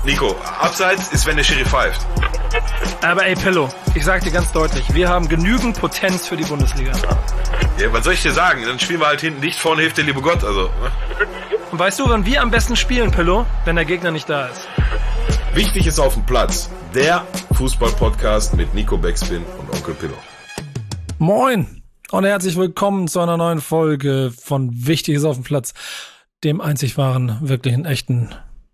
Nico, abseits ist, wenn der Schiri pfeift. Aber ey, Pillow, ich sag dir ganz deutlich, wir haben genügend Potenz für die Bundesliga. Ja, was soll ich dir sagen? Dann spielen wir halt hinten dicht, vorne hilft der liebe Gott, also. Ne? Und weißt du, wann wir am besten spielen, Pillow? Wenn der Gegner nicht da ist. Wichtig ist auf dem Platz. Der Fußball-Podcast mit Nico Backspin und Onkel Pillow. Moin und herzlich willkommen zu einer neuen Folge von Wichtiges auf dem Platz, dem einzig wahren, wirklichen, echten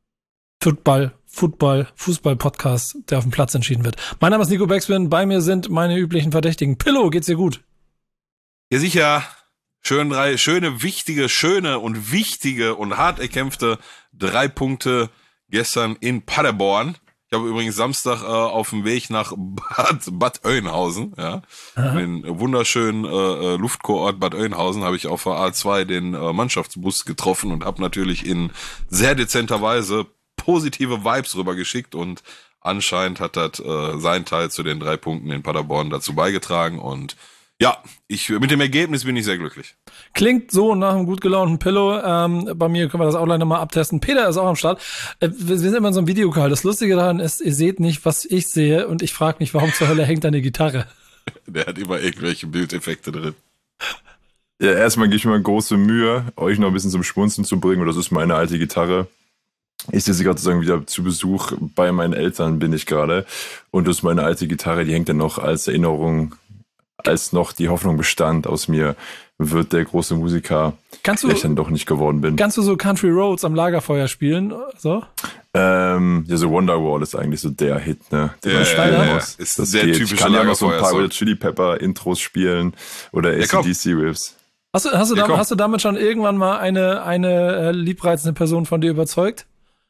Fußball-Podcast, der auf dem Platz entschieden wird. Mein Name ist Nico Backspin, bei mir sind meine üblichen Verdächtigen. Pillow, geht's dir gut? Ja, sicher. Schöne, wichtige und hart erkämpfte 3 Punkte gestern in Paderborn. Ich habe übrigens Samstag auf dem Weg nach Bad Oeynhausen, ja, den wunderschönen Luftkurort Bad Oeynhausen, habe ich auf der A2 den Mannschaftsbus getroffen und habe natürlich in sehr dezenter Weise positive Vibes rübergeschickt und anscheinend hat das seinen Teil zu den 3 Punkten in Paderborn dazu beigetragen und ja, mit dem Ergebnis bin ich sehr glücklich. Klingt so nach einem gut gelaunten Pillow. Bei mir können wir das auch gleich nochmal abtesten. Peter ist auch am Start. Wir sind immer in so einem Videocall. Das Lustige daran ist, ihr seht nicht, was ich sehe und ich frage mich, warum zur Hölle hängt da eine Gitarre? Der hat immer irgendwelche Bildeffekte drin. Ja, erstmal gebe ich mir große Mühe, euch noch ein bisschen zum Schmunzeln zu bringen. Und das ist meine alte Gitarre. Ich sitze gerade sozusagen wieder zu Besuch bei meinen Eltern, bin ich gerade. Und das ist meine alte Gitarre, die hängt dann noch als Erinnerung, als noch die Hoffnung bestand, aus mir wird der große Musiker, der ich dann doch nicht geworden bin. Kannst du so Country Roads am Lagerfeuer spielen? So? Ja, so Wonderwall ist eigentlich so der Hit, ne? Ja, ist das sehr typische Lagerfeuer. Ich kann ja noch so ein paar Red Chili Pepper Intros spielen oder AC/DC Riffs. Hast du damit schon irgendwann mal eine liebreizende Person von dir überzeugt?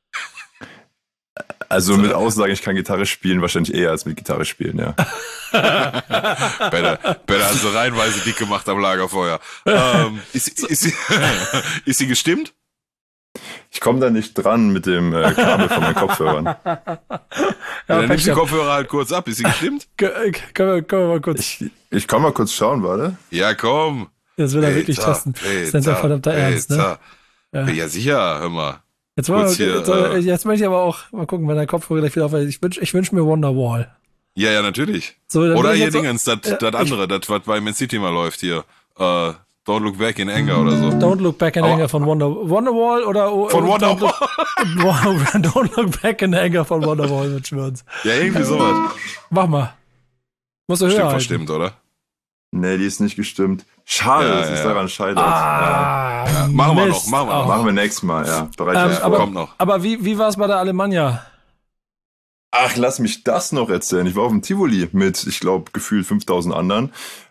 Also mit Aussagen, ich kann Gitarre spielen, wahrscheinlich eher als mit Gitarre spielen, ja. Peter hat so reihenweise dick gemacht am Lagerfeuer. Ist sie gestimmt? Ich komme da nicht dran mit dem Kabel von meinen Kopfhörern. Ja, dann nimmst du die Kopfhörer halt kurz ab. Ist sie gestimmt? Können wir mal kurz. Ich kann mal kurz schauen, warte. Ja, komm. Das will er wirklich testen. Das ist ja verdammter Ernst, ne? Ja, sicher, hör mal. Jetzt möchte ich aber auch mal gucken, wenn der Kopfhörer gleich wieder aufhört. Ich wünsch mir Wonderwall. Ja, natürlich. So, oder hier Dingens, das andere, das was bei Man City mal läuft hier. Don't Look Back in Anger oder so. Don't Look Back in Anger von Wonderwall oder von Wonderwall. Don't Look Back in Anger von Wonderwall mit Schwörens. Ja, irgendwie sowas. Mach mal. Musst du hören. Verstimmt, oder? Nee, die ist nicht gestimmt. Schade, dass es daran scheitert. Machen wir noch. Machen wir nächstes Mal, ja. Kommt noch. Aber wie war es bei der Alemannia? Ach, lass mich das noch erzählen. Ich war auf dem Tivoli mit, ich glaube, gefühlt 5000 anderen.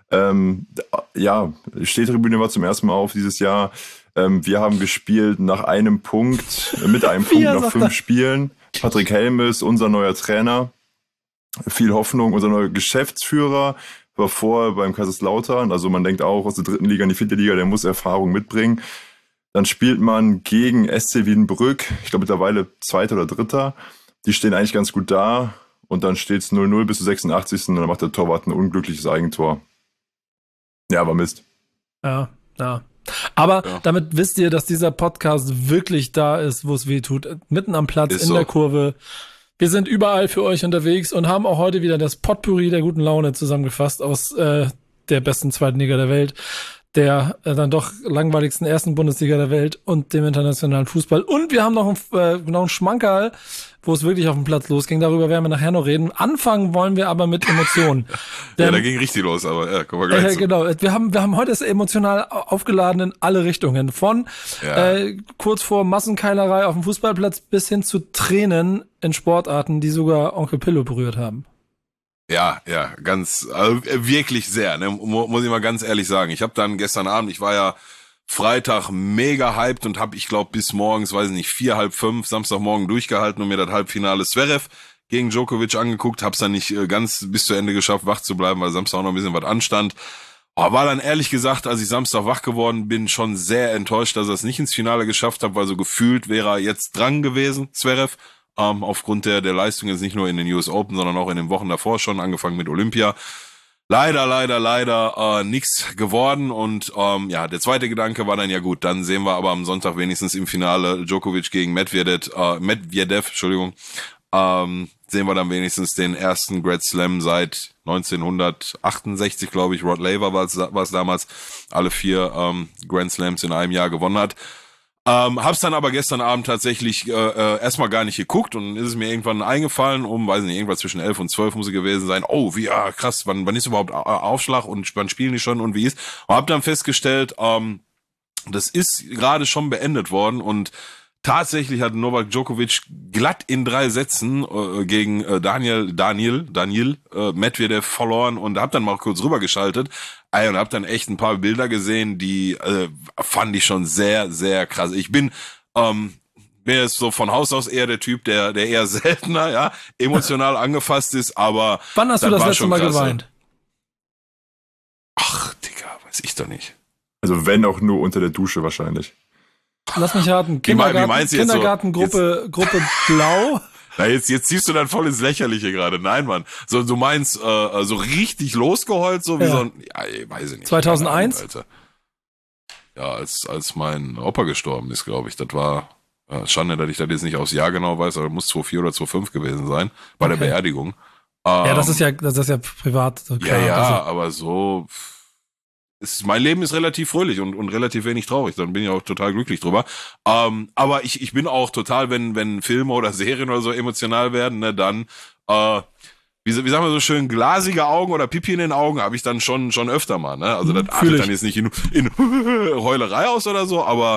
Stehtribüne war zum ersten Mal auf dieses Jahr. Wir haben gespielt mit einem Punkt nach 5 Spielen. Patrick Helmes, unser neuer Trainer. Viel Hoffnung, unser neuer Geschäftsführer. War vorher beim Kaiserslautern, also man denkt auch aus der 3. Liga in die 4. Liga, der muss Erfahrung mitbringen. Dann spielt man gegen SC Wiedenbrück, ich glaube mittlerweile 2. oder 3. Die stehen eigentlich ganz gut da und dann steht es 0-0 bis zur 86. und dann macht der Torwart ein unglückliches Eigentor. Ja, aber Mist. Ja. Aber damit wisst ihr, dass dieser Podcast wirklich da ist, wo es weh tut. Mitten am Platz, in der Kurve. Wir sind überall für euch unterwegs und haben auch heute wieder das Potpourri der guten Laune zusammengefasst aus der besten 2. Liga der Welt, der dann doch langweiligsten 1. Bundesliga der Welt und dem internationalen Fußball. Und wir haben noch einen Schmankerl, wo es wirklich auf dem Platz losging. Darüber werden wir nachher noch reden. Anfangen wollen wir aber mit Emotionen. Ja, da ging richtig los, aber kommen wir gleich zu. Genau, wir haben heute es emotional aufgeladen in alle Richtungen. Von kurz vor Massenkeilerei auf dem Fußballplatz bis hin zu Tränen in Sportarten, die sogar Onkel Pillow berührt haben. Ja, wirklich sehr, ne? Muss ich mal ganz ehrlich sagen. Ich habe dann gestern Abend, ich war ja Freitag mega hyped und habe, ich glaube, bis morgens, 4, halb 5, Samstagmorgen durchgehalten und mir das Halbfinale Zverev gegen Djokovic angeguckt. Hab's dann nicht ganz bis zu Ende geschafft, wach zu bleiben, weil Samstag auch noch ein bisschen was anstand. War dann ehrlich gesagt, als ich Samstag wach geworden bin, schon sehr enttäuscht, dass er es nicht ins Finale geschafft hat, weil so gefühlt wäre er jetzt dran gewesen, Zverev. Aufgrund der Leistung jetzt nicht nur in den US Open, sondern auch in den Wochen davor schon, angefangen mit Olympia. leider nichts geworden. Und der zweite Gedanke war dann, ja gut, dann sehen wir aber am Sonntag wenigstens im Finale Djokovic gegen Medvedev, sehen wir dann wenigstens den ersten Grand Slam seit 1968, glaube ich. Rod Laver war es damals, alle 4 Grand Slams in einem Jahr gewonnen hat. Hab's dann aber gestern Abend tatsächlich erstmal gar nicht geguckt und ist es mir irgendwann eingefallen, irgendwas zwischen 11 und 12 muss es gewesen sein. Oh, krass, wann ist überhaupt Aufschlag und wann spielen die schon und wie ist? Und hab dann festgestellt, das ist gerade schon beendet worden und tatsächlich hat Novak Djokovic glatt in 3 Sätzen gegen Daniil Medvedev verloren und hab dann mal kurz rübergeschaltet und hab dann echt ein paar Bilder gesehen, die fand ich schon sehr, sehr krass. Ich bin jetzt so von Haus aus eher der Typ, der eher seltener, emotional angefasst ist, aber wann hast du das letzte Mal geweint? Ach, Digga, weiß ich doch nicht. Also wenn auch nur unter der Dusche wahrscheinlich. Lass mich raten, Kindergartengruppe Blau. Na, jetzt ziehst du dann voll ins Lächerliche gerade. Nein, Mann. So, du meinst so richtig losgeheult, so wie so ein, weiß ich nicht. 2001? Alter. Ja, als mein Opa gestorben ist, glaube ich. Das war Schande, dass ich das jetzt nicht aufs Jahr genau weiß, aber muss 2004 oder 2005 gewesen sein, bei der Beerdigung. Das ist ja privat. So klar. Ja, aber so... mein Leben ist relativ fröhlich und relativ wenig traurig. Dann bin ich auch total glücklich drüber. Aber ich bin auch total, wenn Filme oder Serien oder so emotional werden, ne, dann, wie sagen wir so schön, glasige Augen oder Pipi in den Augen habe ich dann schon öfter mal. Ne? Also das artet dann jetzt nicht in Heulerei aus oder so, aber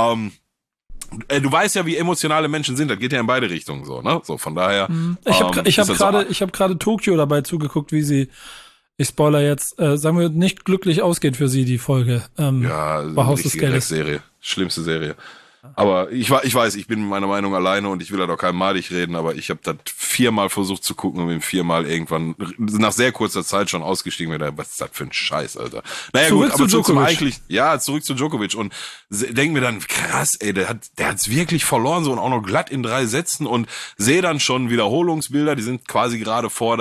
du weißt ja, wie emotionale Menschen sind. Das geht ja in beide Richtungen so. Ne? So von daher. Ich habe gerade Tokio dabei zugeguckt, wie sie, ich spoiler jetzt, sagen wir, nicht glücklich ausgeht für sie, die Folge. Bei Haus des Geldes. Serie. Schlimmste Serie. Aber ich weiß, ich bin mit meiner Meinung alleine und ich will da doch keinem malig reden, aber ich habe das 4-mal versucht zu gucken und bin 4-mal irgendwann nach sehr kurzer Zeit schon ausgestiegen und gedacht, was ist das für ein Scheiß, Alter. Naja, zurück gut, aber zurück zu Djokovic und denk mir dann, krass, ey, der hat's wirklich verloren, so und auch noch glatt in 3 Sätzen und sehe dann schon Wiederholungsbilder, die sind quasi gerade vor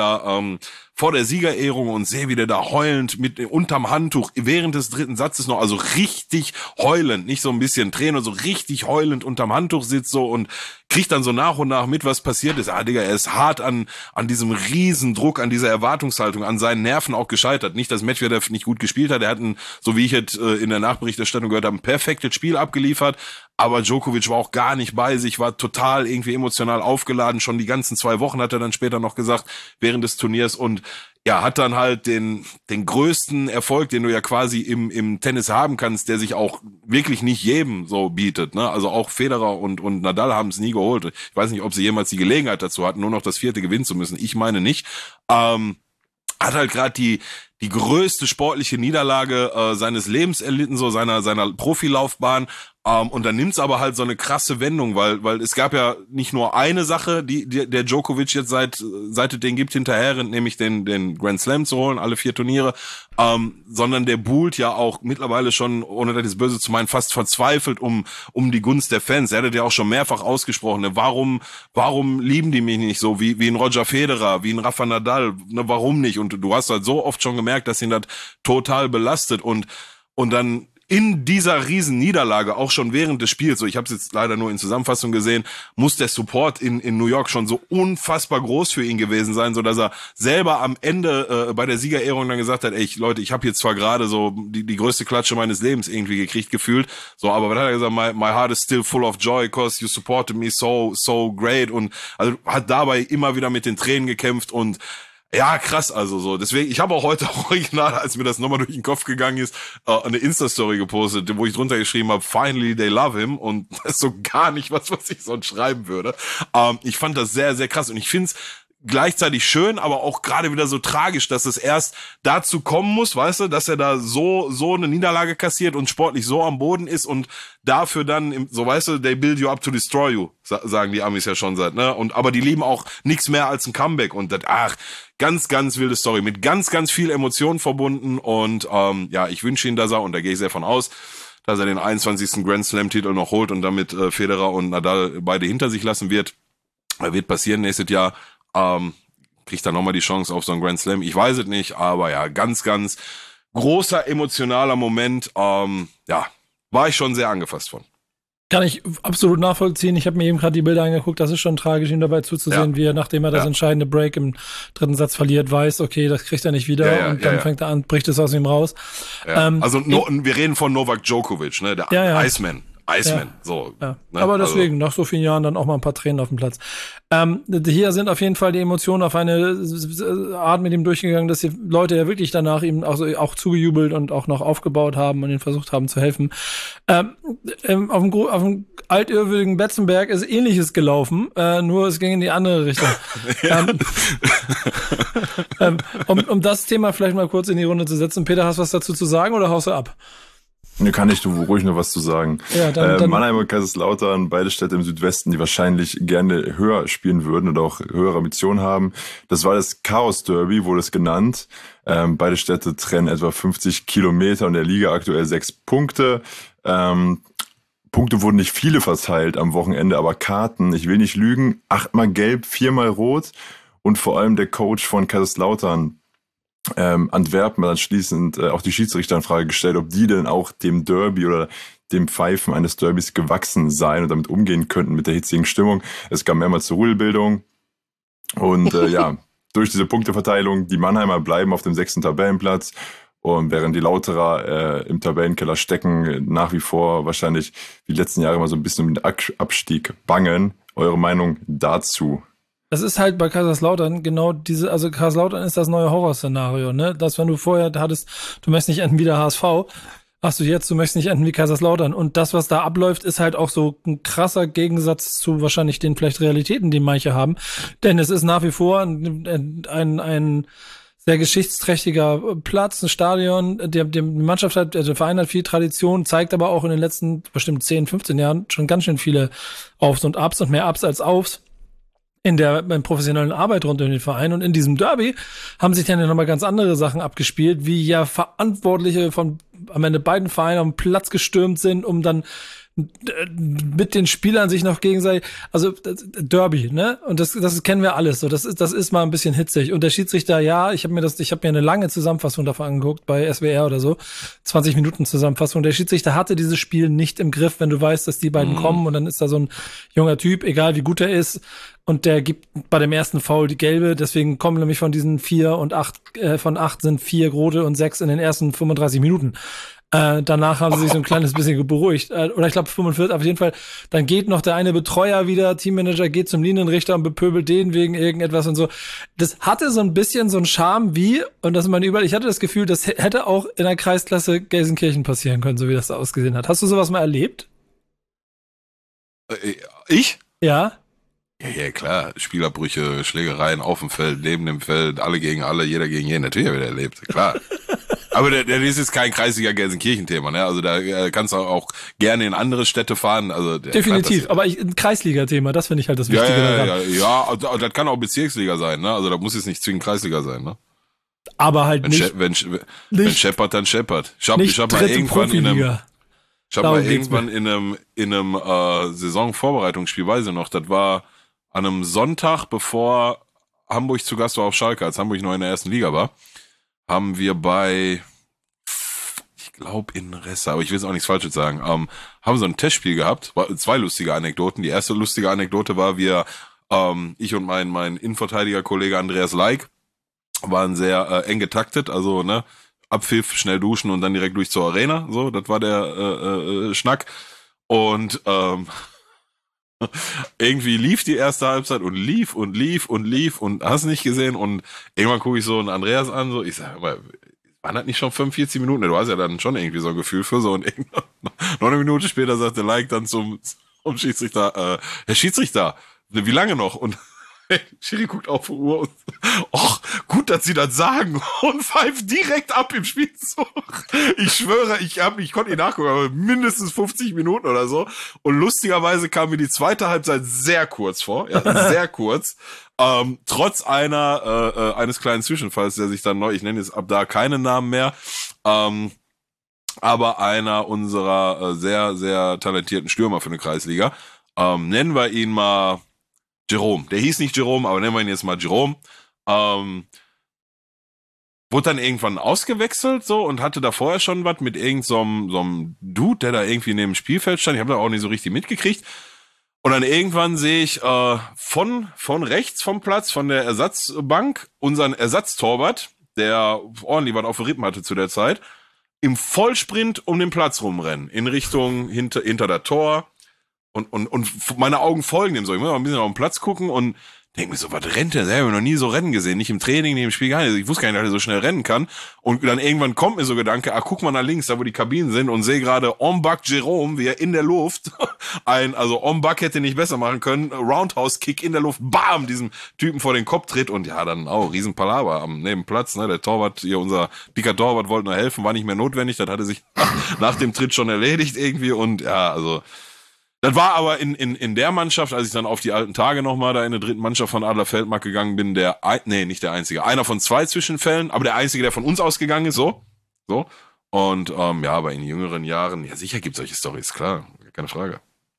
der Siegerehrung und sehe, wie der da heulend unterm Handtuch während des 3. Satzes noch, also richtig heulend, nicht so ein bisschen Tränen, so richtig heulend unterm Handtuch sitzt so und kriegt dann so nach und nach mit, was passiert ist. Digga, er ist hart an diesem Riesendruck, an dieser Erwartungshaltung, an seinen Nerven auch gescheitert. Nicht, dass Medvedev nicht gut gespielt hat, er hat so wie ich jetzt in der Nachberichterstattung gehört habe, ein perfektes Spiel abgeliefert, aber Djokovic war auch gar nicht bei sich, war total irgendwie emotional aufgeladen, schon die ganzen 2 Wochen hat er dann später noch gesagt, während des Turniers und ja, hat dann halt den größten Erfolg, den du ja quasi im Tennis haben kannst, der sich auch wirklich nicht jedem so bietet, ne? Also auch Federer und Nadal haben es nie geholt. Ich weiß nicht, ob sie jemals die Gelegenheit dazu hatten, nur noch das 4. gewinnen zu müssen. Ich meine nicht. Hat halt gerade die größte sportliche Niederlage seines Lebens erlitten, so seiner Profilaufbahn. Und dann nimmt's aber halt so eine krasse Wendung, weil es gab ja nicht nur eine Sache, die der Djokovic jetzt seit es den gibt hinterher rennt, nämlich den Grand Slam zu holen, alle 4 Turniere, sondern der buhlt ja auch mittlerweile schon, ohne das jetzt böse zu meinen, fast verzweifelt um die Gunst der Fans. Er hat ja auch schon mehrfach ausgesprochen, ne? Warum lieben die mich nicht so wie ein Roger Federer, wie ein Rafa Nadal, ne? Warum nicht? Und du hast halt so oft schon gemerkt, dass ihn das total belastet und dann in dieser riesen Niederlage, auch schon während des Spiels, so ich habe es jetzt leider nur in Zusammenfassung gesehen, muss der Support in New York schon so unfassbar groß für ihn gewesen sein, so dass er selber am Ende bei der Siegerehrung dann gesagt hat, ey Leute, ich habe jetzt zwar gerade so die größte Klatsche meines Lebens irgendwie gekriegt, gefühlt, so, aber was hat er gesagt, my heart is still full of joy, cause you supported me so great und also hat dabei immer wieder mit den Tränen gekämpft und ja, krass, also so. Deswegen, ich habe auch heute original, als mir das nochmal durch den Kopf gegangen ist, eine Insta-Story gepostet, wo ich drunter geschrieben habe, finally they love him und das ist so gar nicht was ich sonst schreiben würde. Ich fand das sehr, sehr krass und ich find's gleichzeitig schön, aber auch gerade wieder so tragisch, dass es erst dazu kommen muss, weißt du, dass er da so eine Niederlage kassiert und sportlich so am Boden ist und dafür dann, so weißt du, they build you up to destroy you, sagen die Amis ja schon seit, ne? Aber die lieben auch nichts mehr als ein Comeback und das, ganz, ganz wilde Story, mit ganz, ganz viel Emotionen verbunden und ja, ich wünsche ihm, dass er, und da gehe ich sehr von aus, dass er den 21. Grand Slam Titel noch holt und damit Federer und Nadal beide hinter sich lassen wird. Wird passieren nächstes Jahr. kriegt er nochmal die Chance auf so einen Grand Slam. Ich weiß es nicht, aber ja, ganz, ganz großer emotionaler Moment. War ich schon sehr angefasst von. Kann ich absolut nachvollziehen. Ich habe mir eben gerade die Bilder angeguckt. Das ist schon tragisch, ihm dabei zuzusehen, wie er, nachdem er das entscheidende Break im dritten Satz verliert, weiß, okay, das kriegt er nicht wieder. Und dann fängt er an, bricht es aus ihm raus. Ja. Wir reden von Novak Djokovic, ne? Der Iceman. So. Ja. Ne? Aber deswegen, nach so vielen Jahren dann auch mal ein paar Tränen auf dem Platz. Hier sind auf jeden Fall die Emotionen auf eine Art mit ihm durchgegangen, dass die Leute ja wirklich danach ihm auch zugejubelt und auch noch aufgebaut haben und ihn versucht haben zu helfen. Auf dem altehrwürdigen Betzenberg ist Ähnliches gelaufen, nur es ging in die andere Richtung. Um das Thema vielleicht mal kurz in die Runde zu setzen. Peter, hast du was dazu zu sagen oder haust du ab? Ne, kann ich ruhig noch was zu sagen. Ja, dann Mannheim und Kaiserslautern, beide Städte im Südwesten, die wahrscheinlich gerne höher spielen würden oder auch höhere Ambitionen haben. Das war das Chaos Derby, wurde es genannt. Beide Städte trennen etwa 50 Kilometer und der Liga aktuell 6 Punkte. Punkte wurden nicht viele verteilt am Wochenende, aber Karten, ich will nicht lügen, 8-mal gelb, 4-mal rot und vor allem der Coach von Kaiserslautern, Antwerpen, hat anschließend auch die Schiedsrichter in Frage gestellt, ob die denn auch dem Derby oder dem Pfeifen eines Derbys gewachsen seien und damit umgehen könnten mit der hitzigen Stimmung. Es kam mehrmals zur Rudelbildung und durch diese Punkteverteilung, die Mannheimer bleiben auf dem 6. Tabellenplatz und während die Lauterer im Tabellenkeller stecken, nach wie vor wahrscheinlich wie die letzten Jahre mal so ein bisschen um den Abstieg bangen. Eure Meinung dazu? Das ist halt bei Kaiserslautern genau also Kaiserslautern ist das neue Horrorszenario, ne? Dass wenn du vorher hattest, du möchtest nicht enden wie der HSV, hast du jetzt, du möchtest nicht enden wie Kaiserslautern. Und das, was da abläuft, ist halt auch so ein krasser Gegensatz zu wahrscheinlich den vielleicht Realitäten, die manche haben. Denn es ist nach wie vor ein sehr geschichtsträchtiger Platz, ein Stadion, die Mannschaft hat, der Verein hat viel Tradition, zeigt aber auch in den letzten bestimmt 10, 15 Jahren schon ganz schön viele Aufs und Ups und mehr Ups als Aufs in der professionellen Arbeit rund um den Verein. Und in diesem Derby haben sich dann ja nochmal ganz andere Sachen abgespielt, wie ja Verantwortliche von am Ende beiden Vereinen auf den Platz gestürmt sind, um dann mit den Spielern sich noch gegenseitig, also Derby, ne? Und das kennen wir alles. So, das ist mal ein bisschen hitzig. Und der Schiedsrichter, ich habe mir eine lange Zusammenfassung davon angeguckt bei SWR oder so, 20 Minuten Zusammenfassung. Der Schiedsrichter hatte dieses Spiel nicht im Griff, wenn du weißt, dass die beiden kommen und dann ist da so ein junger Typ, egal wie gut er ist, und der gibt bei dem ersten Foul die gelbe. Deswegen kommen nämlich von diesen 4 und 8 von 8 sind 4 rote und 6 in den ersten 35 Minuten. Danach haben sie sich so ein kleines bisschen beruhigt. Oder ich glaube 45, auf jeden Fall. Dann geht noch der eine Betreuer wieder, Teammanager geht zum Linienrichter und bepöbelt den wegen irgendetwas und so. Das hatte so ein bisschen so einen Charme wie, und das ist mein ich hatte das Gefühl, das hätte auch in der Kreisklasse Gelsenkirchen passieren können, so wie das da ausgesehen hat. Hast du sowas mal erlebt? Ich? Ja. Ja, klar. Spielerbrüche, Schlägereien auf dem Feld, neben dem Feld, alle gegen alle, jeder gegen jeden. Natürlich habe ich das erlebt, klar. Aber das ist jetzt kein Kreisliga Gelsenkirchen-Thema, ne? Also da kannst du auch gerne in andere Städte fahren. Also definitiv, aber ein Kreisliga-Thema, das finde ich halt das Wichtige. Ja, das kann auch Bezirksliga sein, ne? Also da muss jetzt nicht zwingend Kreisliga sein, ne? Aber halt wenn scheppert, dann scheppert. Ich hab mal irgendwann in einem Saisonvorbereitungsspiel, weiß ich noch, das war an einem Sonntag, bevor Hamburg zu Gast war auf Schalke, als Hamburg noch in der ersten Liga war, haben wir ich glaube in Ressa, aber ich will jetzt auch nichts Falsches sagen, haben so ein Testspiel gehabt, 2 lustige Anekdoten. Die erste lustige Anekdote war, ich und mein Innenverteidiger-Kollege Andreas Leik waren sehr eng getaktet, also ne, Abpfiff, schnell duschen und dann direkt durch zur Arena, so, das war der Schnack. Und irgendwie lief die erste Halbzeit und lief und hast nicht gesehen und irgendwann gucke ich so einen Andreas an, so, ich sag, aber waren das nicht schon 45 Minuten? Du hast ja dann schon irgendwie so ein Gefühl für so, und noch eine Minute später sagt der Like dann zum Schiedsrichter, Herr Schiedsrichter, wie lange noch? Und Schiri guckt auf die Uhr und gut, dass sie das sagen, und pfeift direkt ab im Spielzug. Ich schwöre, ich konnte nicht nachgucken, aber mindestens 50 Minuten oder so. Und lustigerweise kam mir die zweite Halbzeit sehr kurz vor, sehr kurz. Trotz eines kleinen Zwischenfalls, der sich dann ich nenne jetzt ab da keine Namen mehr, aber einer unserer sehr, sehr talentierten Stürmer für eine Kreisliga, nennen wir ihn mal Jerome. Der hieß nicht Jerome, aber nennen wir ihn jetzt mal Jerome. Wurde dann irgendwann ausgewechselt so und hatte da vorher schon was mit so einem Dude, der da irgendwie neben dem Spielfeld stand. Ich habe da auch nicht so richtig mitgekriegt. Und dann irgendwann sehe ich von rechts vom Platz, von der Ersatzbank, unseren Ersatztorwart, der ordentlich was auf den Rippen hatte zu der Zeit, im Vollsprint um den Platz rumrennen, in Richtung hinter der Tor. Und meine Augen folgen dem so. Ich muss mal ein bisschen auf den Platz gucken und denke mir so, was rennt der? Ich habe noch nie so rennen gesehen. Nicht im Training, nicht im Spiel, gar nicht. Ich wusste gar nicht, dass er so schnell rennen kann. Und dann irgendwann kommt mir so Gedanke, guck mal nach links, da wo die Kabinen sind und sehe gerade Ombak Jerome, wie er in der Luft also Ombak hätte nicht besser machen können, Roundhouse-Kick in der Luft, bam, diesem Typen vor den Kopf tritt und ja, dann auch Riesenpalaver am Nebenplatz, ne, der Torwart, hier unser dicker Torwart wollte nur helfen, war nicht mehr notwendig, das hatte sich nach dem Tritt schon erledigt irgendwie und ja, also das war aber in der Mannschaft, als ich dann auf die alten Tage nochmal da in der dritten Mannschaft von Adler Feldmark gegangen bin, nicht der Einzige, einer von 2 Zwischenfällen, aber der Einzige, der von uns ausgegangen ist, so. Und ja, aber in jüngeren Jahren, ja sicher gibt's solche Storys, klar, keine Frage.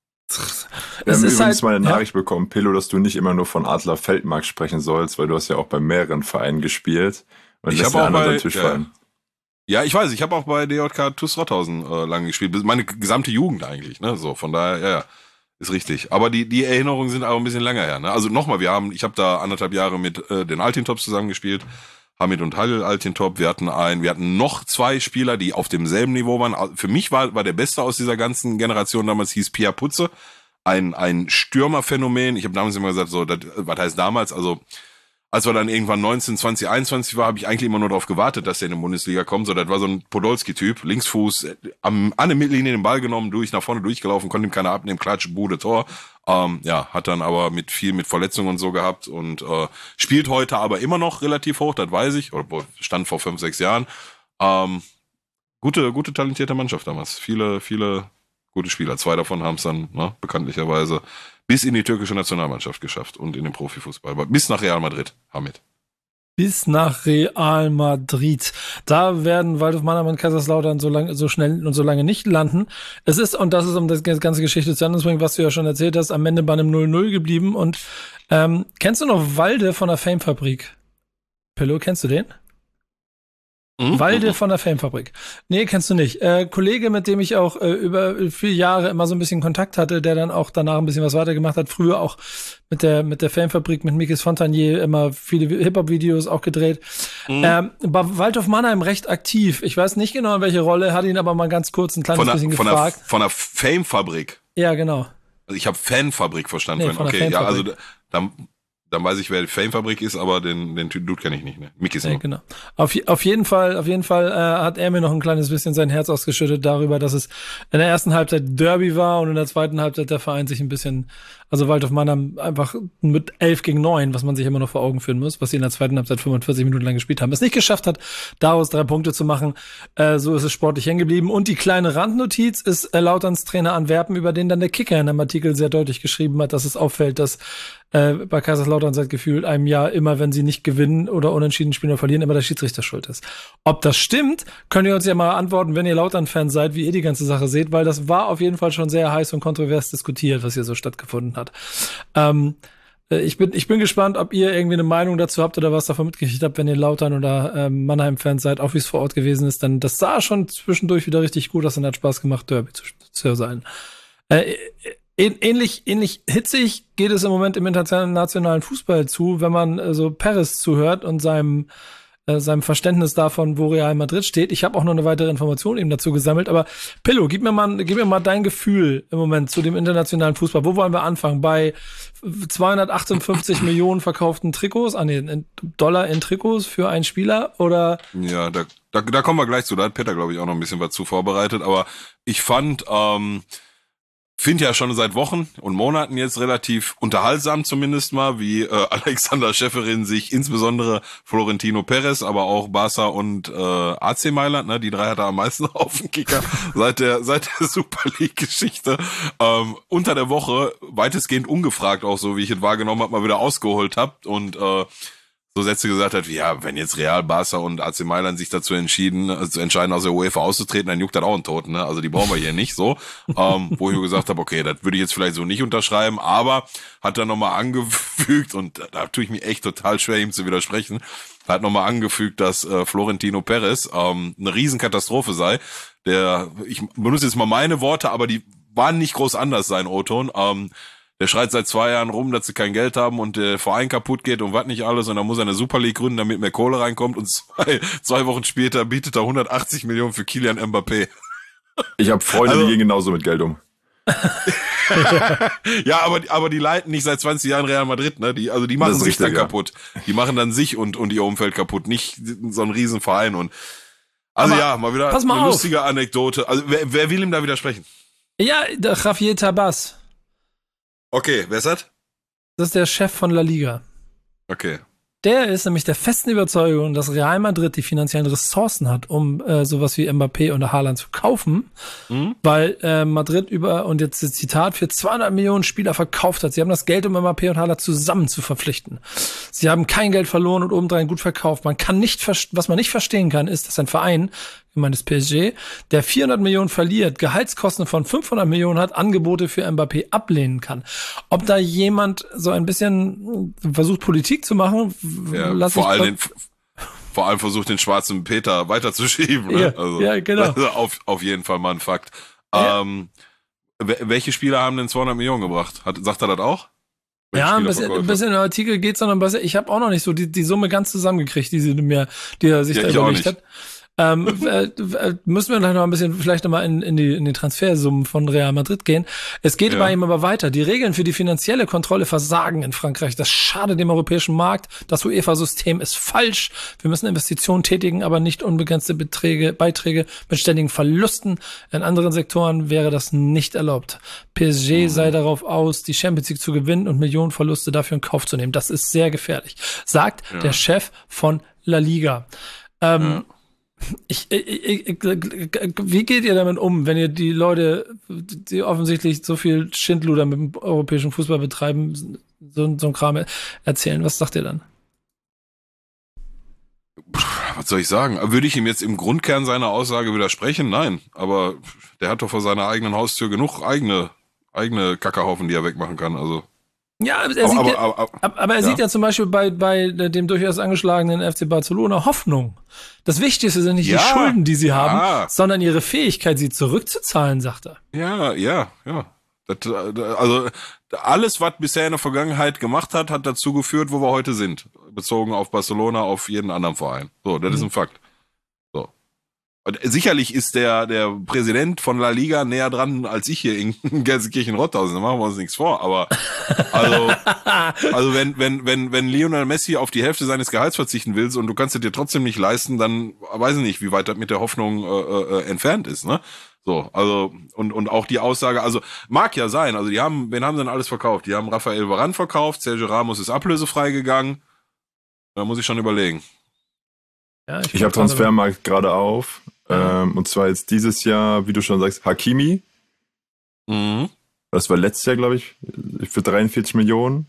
Wir haben übrigens mal eine Nachricht bekommen, Pillow, dass du nicht immer nur von Adler Feldmark sprechen sollst, weil du hast ja auch bei mehreren Vereinen gespielt. Und ich habe auch bei, ja, ich weiß, ich habe auch bei DJK TuS Rothausen lange gespielt, meine gesamte Jugend eigentlich, ne, so, von daher, ja, ist richtig. Aber die Erinnerungen sind aber ein bisschen länger her, ne, also nochmal, ich habe da 1,5 Jahre mit den Altintops zusammengespielt, Hamid und Halil Altintop, wir hatten noch 2 Spieler, die auf demselben Niveau waren, für mich war der Beste aus dieser ganzen Generation damals, hieß Pia Putze, ein Stürmerphänomen, ich habe damals immer gesagt, so, was heißt damals, also, als wir dann irgendwann 19, 20, 21 war, habe ich eigentlich immer nur darauf gewartet, dass der in die Bundesliga kommt. So, das war so ein Podolski-Typ, Linksfuß, an der Mittellinie den Ball genommen, nach vorne durchgelaufen, konnte ihm keiner abnehmen, Klatsch, Bude, Tor. Ja, hat dann aber mit Verletzungen und so gehabt und spielt heute aber immer noch relativ hoch, das weiß ich, oder stand vor 5, 6 Jahren. Gute, talentierte Mannschaft damals. Viele gute Spieler. 2 davon haben es dann, bekanntlicherweise bis in die türkische Nationalmannschaft geschafft und in den Profifußball. Bis nach Real Madrid, Hamid. Bis nach Real Madrid. Da werden Waldhof Mannheim und Kaiserslautern so schnell und so lange nicht landen. Es ist, und das ist, um das ganze Geschichte zu Ende zu bringen, was du ja schon erzählt hast, am Ende bei einem 0-0 geblieben. Und kennst du noch Walde von der Fame-Fabrik? Pillow, kennst du den? Walde von der Fame-Fabrik. Nee, kennst du nicht. Kollege, mit dem ich auch über viele Jahre immer so ein bisschen Kontakt hatte, der dann auch danach ein bisschen was weitergemacht hat. Früher auch mit der Fame-Fabrik, mit Mikis Fontanier immer viele Hip-Hop-Videos auch gedreht. Bei Waldhof Mannheim recht aktiv. Ich weiß nicht genau, in welche Rolle, hatte ihn aber mal ganz kurz ein kleines bisschen gefragt. Von der Fame-Fabrik? Ja, genau. Also ich habe Fan-Fabrik verstanden. Nee, von okay, ja, also dann weiß ich, wer die Fame-Fabrik ist, aber den Dude kenne ich nicht, ne? Mickey ist ja, genau. Auf jeden Fall hat er mir noch ein kleines bisschen sein Herz ausgeschüttet darüber, dass es in der ersten Halbzeit Derby war und in der zweiten Halbzeit der Verein sich ein bisschen, also Waldhof Mannheim einfach mit 11-9, was man sich immer noch vor Augen führen muss, was sie in der zweiten Halbzeit 45 Minuten lang gespielt haben, es nicht geschafft hat, daraus 3 Punkte zu machen. So ist es sportlich hängen geblieben. Und die kleine Randnotiz ist Lauterns Trainer Antwerpen, über den dann der Kicker in einem Artikel sehr deutlich geschrieben hat, dass es auffällt, dass bei Kaiserslautern seit gefühlt einem Jahr immer, wenn sie nicht gewinnen oder unentschieden spielen oder verlieren, immer der Schiedsrichter schuld ist. Ob das stimmt, könnt ihr uns ja mal antworten, wenn ihr Lautern-Fans seid, wie ihr die ganze Sache seht, weil das war auf jeden Fall schon sehr heiß und kontrovers diskutiert, was hier so stattgefunden hat. Ich bin gespannt, ob ihr irgendwie eine Meinung dazu habt oder was davon mitgekriegt habt, wenn ihr Lautern oder Mannheim-Fans seid, auch wie es vor Ort gewesen ist, denn das sah schon zwischendurch wieder richtig gut aus und hat Spaß gemacht, Derby zu sein. Ähnlich hitzig geht es im Moment im internationalen Fußball zu, wenn man so Perez zuhört und seinem Verständnis davon, wo Real Madrid steht. Ich habe auch noch eine weitere Information eben dazu gesammelt, aber Pillow, gib mir mal dein Gefühl im Moment zu dem internationalen Fußball. Wo wollen wir anfangen? Bei 258 Millionen verkauften Trikots, Dollar in Trikots für einen Spieler oder? Ja, da kommen wir gleich zu. Da hat Peter, glaube ich, auch noch ein bisschen was zu vorbereitet, aber ich finde ja schon seit Wochen und Monaten jetzt relativ unterhaltsam zumindest mal, wie Alexander Schäferin sich insbesondere Florentino Perez, aber auch Barca und AC Mailand, ne, die 3 hat er am meisten auf dem Kicker seit der Super League-Geschichte, unter der Woche weitestgehend ungefragt auch so, wie ich es wahrgenommen habe, mal wieder ausgeholt habt und so Sätze gesagt hat, wie, ja, wenn jetzt Real, Barca und AC Mailand sich dazu entscheiden, aus der UEFA auszutreten, dann juckt das auch einen Toten, ne? Also die brauchen wir hier nicht so. Wo ich mir gesagt habe, okay, das würde ich jetzt vielleicht so nicht unterschreiben, aber hat dann nochmal angefügt, und da tue ich mich echt total schwer, ihm zu widersprechen, hat nochmal angefügt, dass Florentino Perez eine Riesenkatastrophe sei. Ich benutze jetzt mal meine Worte, aber die waren nicht groß anders, sein O-Ton. Der schreit seit 2 Jahren rum, dass sie kein Geld haben und der Verein kaputt geht und was nicht alles, und dann muss er eine Super League gründen, damit mehr Kohle reinkommt, und zwei Wochen später bietet er 180 Millionen für Kylian Mbappé. Ich habe Freunde, die gehen genauso mit Geld um. Ja, aber die leiten nicht seit 20 Jahren Real Madrid, ne? Die machen sich dann kaputt. Die machen dann sich und ihr Umfeld kaputt, nicht so ein Riesenverein. Und also aber, ja, mal wieder eine lustige Anekdote. Also wer will ihm da widersprechen? Ja, der Javier Tebas. Okay, wer ist das? Das ist der Chef von La Liga. Okay. Der ist nämlich der festen Überzeugung, dass Real Madrid die finanziellen Ressourcen hat, um sowas wie Mbappé und Haaland zu kaufen, weil Madrid und jetzt das Zitat, für 200 Millionen Spieler verkauft hat. Sie haben das Geld, um Mbappé und Haaland zusammen zu verpflichten. Sie haben kein Geld verloren und obendrein gut verkauft. Was man nicht verstehen kann, ist, dass ein Verein, ich meine das PSG, der 400 Millionen verliert, Gehaltskosten von 500 Millionen hat, Angebote für Mbappé ablehnen kann. Ob da jemand so ein bisschen versucht, Politik zu machen, ja, vor allem versucht, den schwarzen Peter weiterzuschieben. Ne? Ja, also, ja, genau. Also auf jeden Fall mal ein Fakt. Ja. Welche Spieler haben denn 200 Millionen gebracht? Sagt er das auch? Ja, ein bisschen im Artikel geht's noch ein bisschen. Ich habe auch noch nicht so die Summe ganz zusammengekriegt, die er sich da überlegt hat. Müssen wir gleich noch ein bisschen vielleicht nochmal in die Transfersummen von Real Madrid gehen. Es geht bei ihm aber weiter. Die Regeln für die finanzielle Kontrolle versagen in Frankreich. Das schadet dem europäischen Markt. Das UEFA-System ist falsch. Wir müssen Investitionen tätigen, aber nicht unbegrenzte Beiträge mit ständigen Verlusten. In anderen Sektoren wäre das nicht erlaubt. PSG sei darauf aus, die Champions League zu gewinnen und Millionenverluste dafür in Kauf zu nehmen. Das ist sehr gefährlich, sagt der Chef von La Liga. Wie geht ihr damit um, wenn ihr die Leute, die offensichtlich so viel Schindluder mit dem europäischen Fußball betreiben, so ein Kram erzählen? Was sagt ihr dann? Was soll ich sagen? Würde ich ihm jetzt im Grundkern seiner Aussage widersprechen? Nein. Aber der hat doch vor seiner eigenen Haustür genug eigene Kackerhaufen, die er wegmachen kann. Also. Ja, aber er sieht ja zum Beispiel bei dem durchaus angeschlagenen FC Barcelona Hoffnung. Das Wichtigste sind nicht die Schulden, die sie haben, sondern ihre Fähigkeit, sie zurückzuzahlen, sagt er. Ja. Also alles, was bisher in der Vergangenheit gemacht hat dazu geführt, wo wir heute sind. Bezogen auf Barcelona, auf jeden anderen Verein. So, das ist ein Fakt. So. Und sicherlich ist der Präsident von La Liga näher dran als ich hier in Gelsenkirchen-Rotterdam. Da machen wir uns nichts vor. Aber also wenn Lionel Messi auf die Hälfte seines Gehalts verzichten willst und du kannst es dir trotzdem nicht leisten, dann weiß ich nicht, wie weit das mit der Hoffnung entfernt ist, ne? So, also und auch die Aussage, also mag ja sein. Also wen haben sie denn alles verkauft? Die haben Rafael Varane verkauft, Sergio Ramos ist ablösefrei gegangen. Da muss ich schon überlegen. Ja, ich habe Transfermarkt gerade auf. Und zwar jetzt dieses Jahr, wie du schon sagst, Hakimi. Das war letztes Jahr, glaube ich, für 43 Millionen.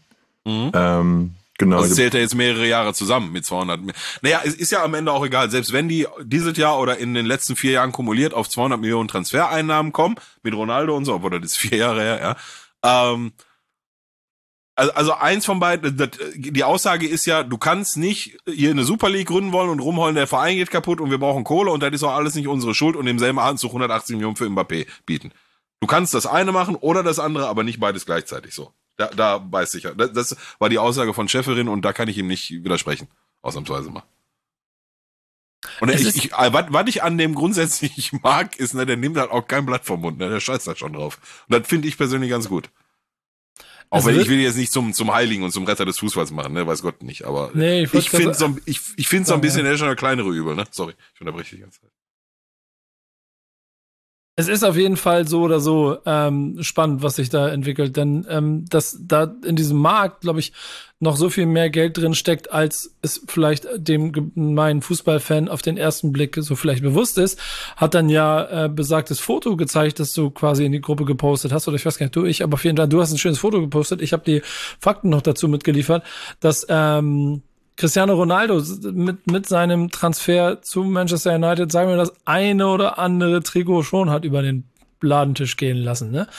Genau. Das zählt er jetzt mehrere Jahre zusammen mit 200. Naja, es ist ja am Ende auch egal. Selbst wenn die dieses Jahr oder in den letzten 4 Jahren kumuliert auf 200 Millionen Transfereinnahmen kommen, mit Ronaldo und so, obwohl das ist 4 Jahre her, ja. Also eins von beiden, die Aussage ist ja, du kannst nicht hier eine Super League gründen wollen und rumheulen, der Verein geht kaputt und wir brauchen Kohle und das ist auch alles nicht unsere Schuld und im selben Atemzug 180 Millionen für Mbappé bieten. Du kannst das eine machen oder das andere, aber nicht beides gleichzeitig so. Da weiß ich ja. Das war die Aussage von Schäferin und da kann ich ihm nicht widersprechen. Ausnahmsweise mal. Und was ich an dem grundsätzlich mag, ist, ne, der nimmt halt auch kein Blatt vom Mund, ne, der scheißt da schon drauf. Und das finde ich persönlich ganz gut. Auch wenn ich will jetzt nicht zum Heiligen und zum Retter des Fußballs machen, ne, weiß Gott nicht, aber nee, ich finde so ein bisschen, der ist schon eine kleinere Übel, ne? Sorry, ich unterbreche die ganze Zeit. Es ist auf jeden Fall so oder so spannend, was sich da entwickelt, denn dass da in diesem Markt, glaube ich, noch so viel mehr Geld drin steckt, als es vielleicht dem gemeinen Fußballfan auf den ersten Blick so vielleicht bewusst ist, hat dann ja besagtes Foto gezeigt, das du quasi in die Gruppe gepostet hast, oder ich weiß gar nicht, aber auf jeden Fall, du hast ein schönes Foto gepostet, ich habe die Fakten noch dazu mitgeliefert, dass Cristiano Ronaldo mit seinem Transfer zu Manchester United, sagen wir, das eine oder andere Trikot schon hat über den Ladentisch gehen lassen, ne?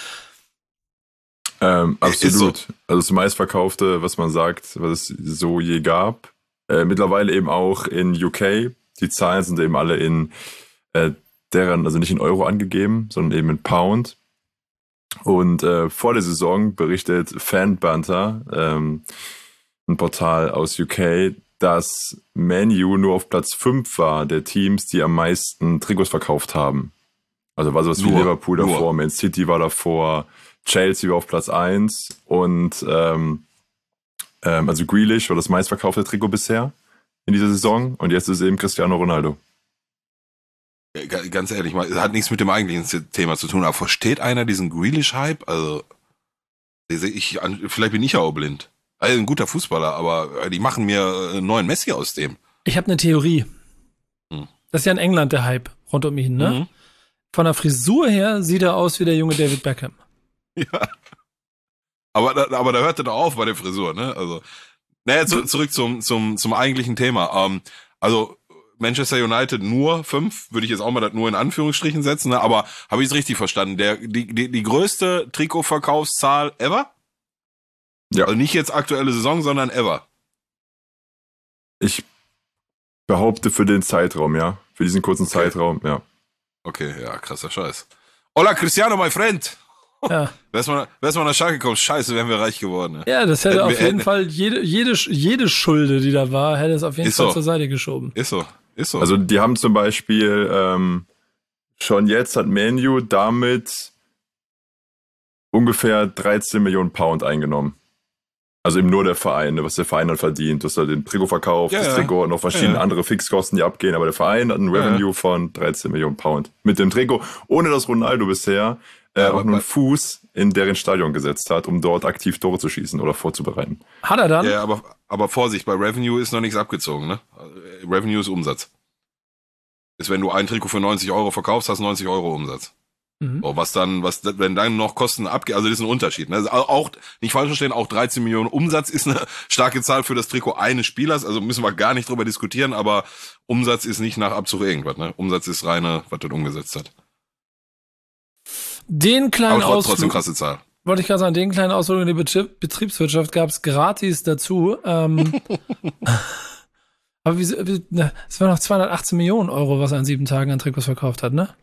Absolut. So. Also das meistverkaufte, was man sagt, was es so je gab. Mittlerweile eben auch in UK. Die Zahlen sind eben alle in deren, also nicht in Euro angegeben, sondern eben in Pound. Und vor der Saison berichtet Fanbanter, ein Portal aus UK, dass Man U nur auf Platz 5 war der Teams, die am meisten Trikots verkauft haben. Also war sowas wie Liverpool davor, Man City war davor, Chelsea war auf Platz 1 und also Grealish war das meistverkaufte Trikot bisher in dieser Saison und jetzt ist es eben Cristiano Ronaldo. Ganz ehrlich, es hat nichts mit dem eigentlichen Thema zu tun, aber versteht einer diesen Grealish-Hype? Also, vielleicht bin ich ja auch blind. Also ein guter Fußballer, aber die machen mir einen neuen Messi aus dem. Ich habe eine Theorie. Das ist ja in England der Hype rund um ihn, ne? Von der Frisur her sieht er aus wie der junge David Beckham. Ja. Aber da hört er doch auf bei der Frisur, ne? Also, naja, zurück zum eigentlichen Thema. Also, Manchester United nur 5, würde ich jetzt auch mal das nur in Anführungsstrichen setzen, ne? Aber habe ich es richtig verstanden? Die größte Trikotverkaufszahl ever? Ja. Also nicht jetzt aktuelle Saison, sondern ever. Ich behaupte für den Zeitraum, ja. Für diesen kurzen Zeitraum, ja. Okay, ja, krasser Scheiß. Hola, Cristiano, my friend. Ja. Wär's mal nach Schalke gekommen, scheiße, wären wir reich geworden. Ne? Ja, das hätte auf jeden Fall jede Schulde, die da war, hätte es auf jeden Fall zur Seite geschoben. Ist so. Also die haben zum Beispiel schon jetzt hat Man U damit ungefähr 13 Millionen Pound eingenommen. Also eben nur der Verein, ne, was der Verein dann verdient. Du hast halt den Trikot verkauft, das Trikot und noch verschiedene andere Fixkosten, die abgehen. Aber der Verein hat ein Revenue von 13 Millionen Pound mit dem Trikot, ohne dass Ronaldo bisher auch nur einen Fuß in deren Stadion gesetzt hat, um dort aktiv Tore zu schießen oder vorzubereiten. Hat er dann? Ja, aber Vorsicht, bei Revenue ist noch nichts abgezogen, ne? Revenue ist Umsatz. Ist, wenn du ein Trikot für 90 Euro verkaufst, hast 90 Euro Umsatz. Oh, wenn dann noch Kosten abgehen, also das ist ein Unterschied. Ne? Also auch, nicht falsch verstehen, auch 13 Millionen Umsatz ist eine starke Zahl für das Trikot eines Spielers, also müssen wir gar nicht drüber diskutieren, aber Umsatz ist nicht nach Abzug irgendwas, ne? Umsatz ist reine, was das umgesetzt hat. Den kleinen aber trotzdem krasse Zahl. Wollte ich gerade sagen, den kleinen Ausflug in die Betriebswirtschaft gab es gratis dazu. Aber es waren noch 218 Millionen Euro, was er an 7 Tagen an Trikots verkauft hat, ne?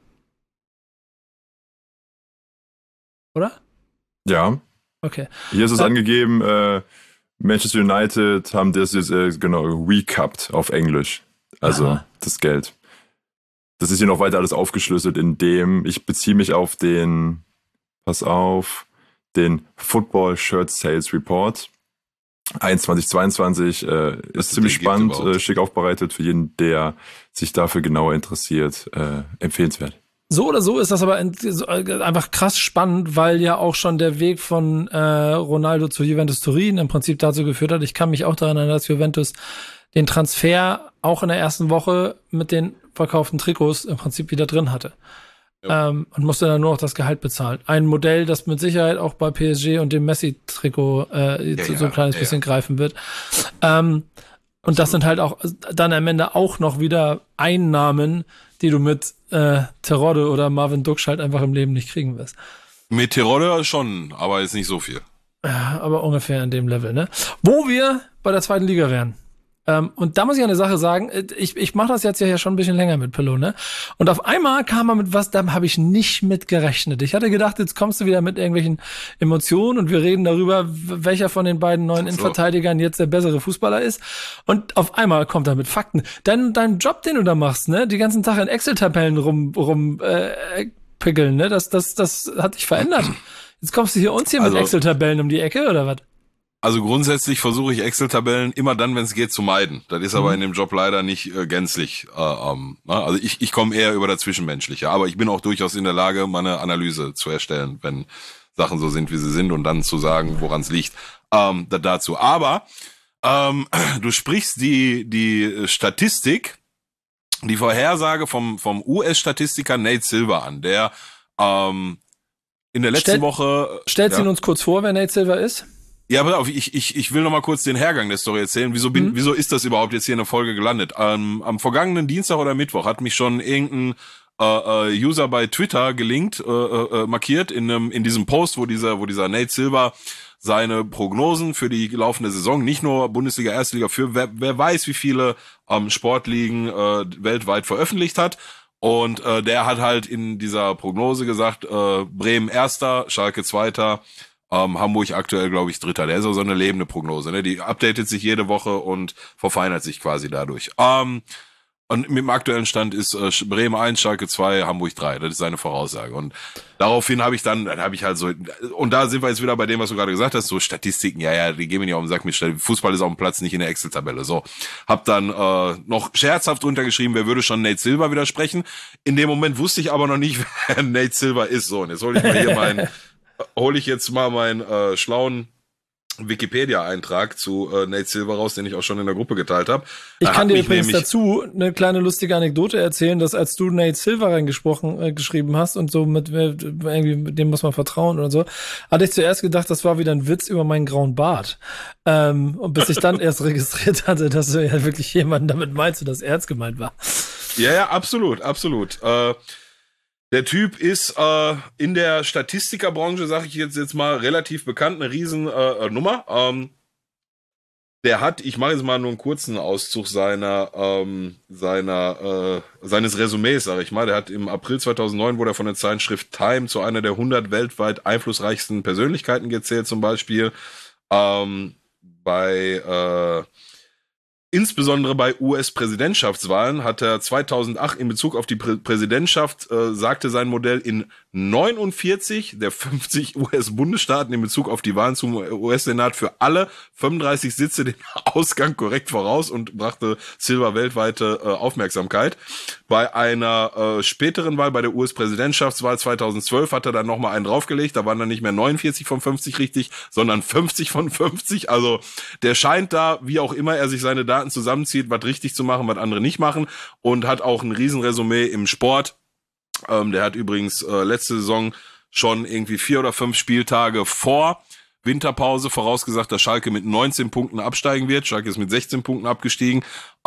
Oder? Ja. Okay. Hier ist es angegeben, Manchester United haben das jetzt recapped auf Englisch. Also das Geld. Das ist hier noch weiter alles aufgeschlüsselt, indem ich beziehe mich auf den Football Shirt Sales Report. 2022 ist ziemlich spannend, schick aufbereitet für jeden, der sich dafür genauer interessiert. Empfehlenswert. So oder so ist das aber einfach krass spannend, weil ja auch schon der Weg von Ronaldo zu Juventus Turin im Prinzip dazu geführt hat. Ich kann mich auch daran erinnern, dass Juventus den Transfer auch in der ersten Woche mit den verkauften Trikots im Prinzip wieder drin hatte. Ja. Und musste dann nur noch das Gehalt bezahlen. Ein Modell, das mit Sicherheit auch bei PSG und dem Messi-Trikot so ein kleines bisschen greifen wird. Und das sind halt auch dann am Ende auch noch wieder Einnahmen, die du mit Terodde oder Marvin Duksch halt einfach im Leben nicht kriegen wirst. Mit Terodde schon, aber jetzt nicht so viel. Ja, aber ungefähr in dem Level, ne? Wo wir bei der 2. Liga wären. Und da muss ich eine Sache sagen, ich mache das jetzt ja schon ein bisschen länger mit Pillow, ne? Und auf einmal kam er mit was, da habe ich nicht mit gerechnet. Ich hatte gedacht, jetzt kommst du wieder mit irgendwelchen Emotionen und wir reden darüber, welcher von den beiden neuen Innenverteidigern jetzt der bessere Fußballer ist. Und auf einmal kommt er mit Fakten. Dein Job, den du da machst, ne? Die ganzen Tag in Excel-Tabellen pickeln, ne? Das hat dich verändert. Jetzt kommst du mit Excel-Tabellen um die Ecke, oder was? Also grundsätzlich versuche ich Excel-Tabellen immer dann, wenn es geht, zu meiden. Das ist aber in dem Job leider nicht gänzlich. Also ich komme eher über das Zwischenmenschliche. Aber ich bin auch durchaus in der Lage, meine Analyse zu erstellen, wenn Sachen so sind, wie sie sind und dann zu sagen, woran es liegt. Dazu. Aber du sprichst die Statistik, die Vorhersage vom US-Statistiker Nate Silver an, der in der letzten Woche... Stellst ihn uns kurz vor, wer Nate Silver ist? Ja, pass auf, ich will noch mal kurz den Hergang der Story erzählen. Wieso ist das überhaupt jetzt hier in der Folge gelandet? Am vergangenen Dienstag oder Mittwoch hat mich schon irgendein User bei Twitter gelinkt, markiert in diesem Post, wo dieser Nate Silver seine Prognosen für die laufende Saison, nicht nur Bundesliga, Erstliga, für wer weiß wie viele Sportligen weltweit veröffentlicht hat. Und der hat halt in dieser Prognose gesagt, Bremen Erster, Schalke Zweiter, Hamburg aktuell, glaube ich, Dritter. Der ist auch so eine lebende Prognose, ne? Die updatet sich jede Woche und verfeinert sich quasi dadurch. Und mit dem aktuellen Stand ist Bremen 1, Schalke 2, Hamburg 3. Das ist seine Voraussage. Und daraufhin habe ich halt so, und da sind wir jetzt wieder bei dem, was du gerade gesagt hast, so Statistiken, ja, die gehen mir nicht auf den Sack mit Fußball ist auf dem Platz, nicht in der Excel-Tabelle. So, hab dann noch scherzhaft drunter geschrieben, wer würde schon Nate Silver widersprechen. In dem Moment wusste ich aber noch nicht, wer Nate Silver ist. So, und jetzt hole ich jetzt mal meinen schlauen Wikipedia-Eintrag zu Nate Silver raus, den ich auch schon in der Gruppe geteilt habe. Ich kann dir übrigens dazu eine kleine lustige Anekdote erzählen, dass als du Nate Silver geschrieben hast und so mit dem muss man vertrauen oder so, hatte ich zuerst gedacht, das war wieder ein Witz über meinen grauen Bart. Und bis ich dann erst registriert hatte, dass du ja wirklich jemanden damit meinst und das ernst gemeint war. Ja, absolut. Der Typ ist in der Statistikerbranche, sage ich jetzt mal, relativ bekannt, eine riesen Nummer. Der hat, ich mache jetzt mal nur einen kurzen Auszug seines Resümees, sage ich mal. Der hat im April 2009 wurde er von der Zeitschrift Time zu einer der 100 weltweit einflussreichsten Persönlichkeiten gezählt, zum Beispiel insbesondere bei US-Präsidentschaftswahlen hat er 2008 in Bezug auf die Präsidentschaft, sagte sein Modell, in 49 der 50 US-Bundesstaaten in Bezug auf die Wahlen zum US-Senat für alle 35 Sitze den Ausgang korrekt voraus und brachte Silver weltweite Aufmerksamkeit. Bei einer späteren Wahl, bei der US-Präsidentschaftswahl 2012, hat er dann nochmal einen draufgelegt. Da waren dann nicht mehr 49 von 50 richtig, sondern 50 von 50. Also der scheint da, wie auch immer er sich seine Daten zusammenzieht, was richtig zu machen, was andere nicht machen, und hat auch ein Riesenresümee im Sport. Der hat übrigens letzte Saison schon irgendwie 4 oder 5 Spieltage vor Winterpause vorausgesagt, dass Schalke mit 19 Punkten absteigen wird. Schalke ist mit 16 Punkten abgestiegen.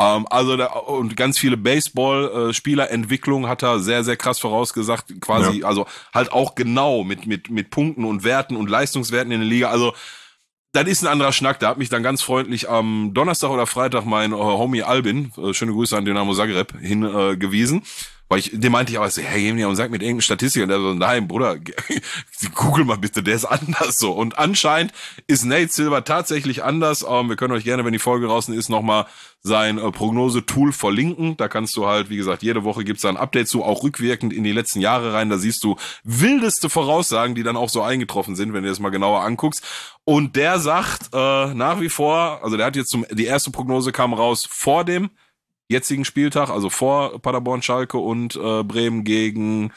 Und ganz viele Baseball-Spielerentwicklungen hat er sehr, sehr krass vorausgesagt. Quasi, ja. Also halt auch genau mit Punkten und Werten und Leistungswerten in der Liga. Also das ist ein anderer Schnack. Da hat mich dann ganz freundlich am Donnerstag oder Freitag mein Homie Albin, schöne Grüße an Dynamo Zagreb, hingewiesen. Weil dem meinte ich auch so, hey, geh mir und sag mit irgendeinem Statistiker. Und der so, nein, Bruder, google mal bitte, der ist anders so. Und anscheinend ist Nate Silver tatsächlich anders. Wir können euch gerne, wenn die Folge draußen ist, nochmal sein Prognose-Tool verlinken. Da kannst du halt, wie gesagt, jede Woche gibt's da ein Update zu, auch rückwirkend in die letzten Jahre rein. Da siehst du wildeste Voraussagen, die dann auch so eingetroffen sind, wenn du das mal genauer anguckst. Und der sagt nach wie vor, also der hat jetzt die erste Prognose kam raus vor dem jetzigen Spieltag, also vor Paderborn, Schalke und Bremen gegen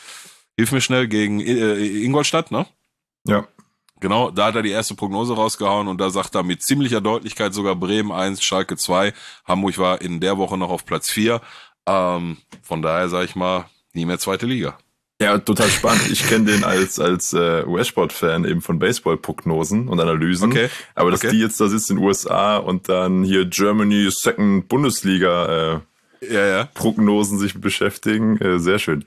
Ingolstadt, ne? Ja. Genau, da hat er die erste Prognose rausgehauen und da sagt er mit ziemlicher Deutlichkeit sogar Bremen 1, Schalke 2. Hamburg war in der Woche noch auf Platz 4. Von daher sage ich mal, nie mehr zweite Liga. Ja, total spannend. Ich kenne den als US-Sport-Fan eben von Baseball-Prognosen und Analysen. Okay. Aber dass die jetzt da sitzt in den USA und dann hier Germany Second Bundesliga Prognosen sich beschäftigen, sehr schön.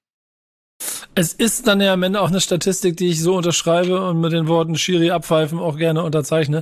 Es ist dann ja am Ende auch eine Statistik, die ich so unterschreibe und mit den Worten Schiri abpfeifen auch gerne unterzeichne.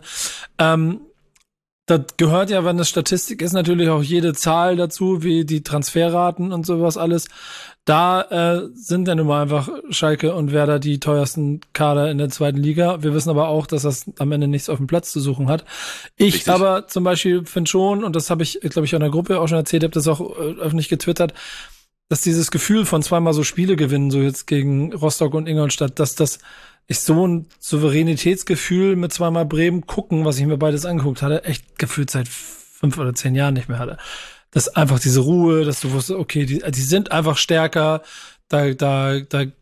Das gehört ja, wenn das Statistik ist, natürlich auch jede Zahl dazu, wie die Transferraten und sowas alles. Da sind dann nun mal einfach Schalke und Werder die teuersten Kader in der zweiten Liga. Wir wissen aber auch, dass das am Ende nichts auf dem Platz zu suchen hat. Richtig. Aber zum Beispiel finde schon, und das habe ich, glaube ich, in der Gruppe auch schon erzählt, habe das auch öffentlich getwittert, dass dieses Gefühl von zweimal so Spiele gewinnen, so jetzt gegen Rostock und Ingolstadt, dass das ich so ein Souveränitätsgefühl mit zweimal Bremen gucken, was ich mir beides angeguckt hatte, echt gefühlt seit 5 oder 10 Jahren nicht mehr hatte. Das ist einfach diese Ruhe, dass du wusstest, okay, die sind einfach stärker, da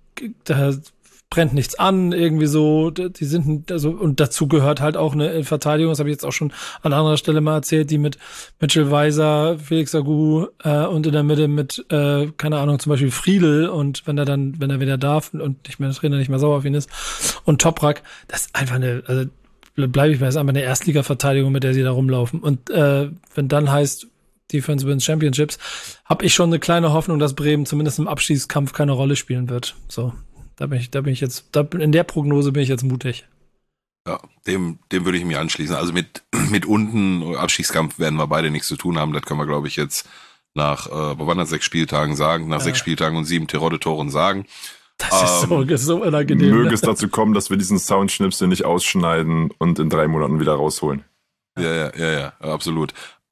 brennt nichts an, irgendwie so, die sind, also, und dazu gehört halt auch eine Verteidigung, das habe ich jetzt auch schon an anderer Stelle mal erzählt, die mit Mitchell Weiser, Felix Agu und in der Mitte mit, keine Ahnung, zum Beispiel Friedl, und wenn er wieder darf und nicht mehr der Trainer nicht mehr sauer auf ihn ist, und Toprak, das ist einfach also bleibe ich bei, ist einfach eine Erstliga-Verteidigung, mit der sie da rumlaufen. Und wenn dann heißt, Defense wins Championships, habe ich schon eine kleine Hoffnung, dass Bremen zumindest im Abstiegskampf keine Rolle spielen wird. So, in der Prognose bin ich jetzt mutig. Ja, dem würde ich mich anschließen. Also mit unten Abstiegskampf werden wir beide nichts zu tun haben. Das können wir, glaube ich, jetzt nach, wo waren das, 6 Spieltagen sagen, nach 6 Spieltagen und 7 Terodde-Toren sagen. Das ist so unangenehm. Möge es dazu kommen, dass wir diesen Soundschnipsel nicht ausschneiden und in 3 Monaten wieder rausholen. Ja, absolut.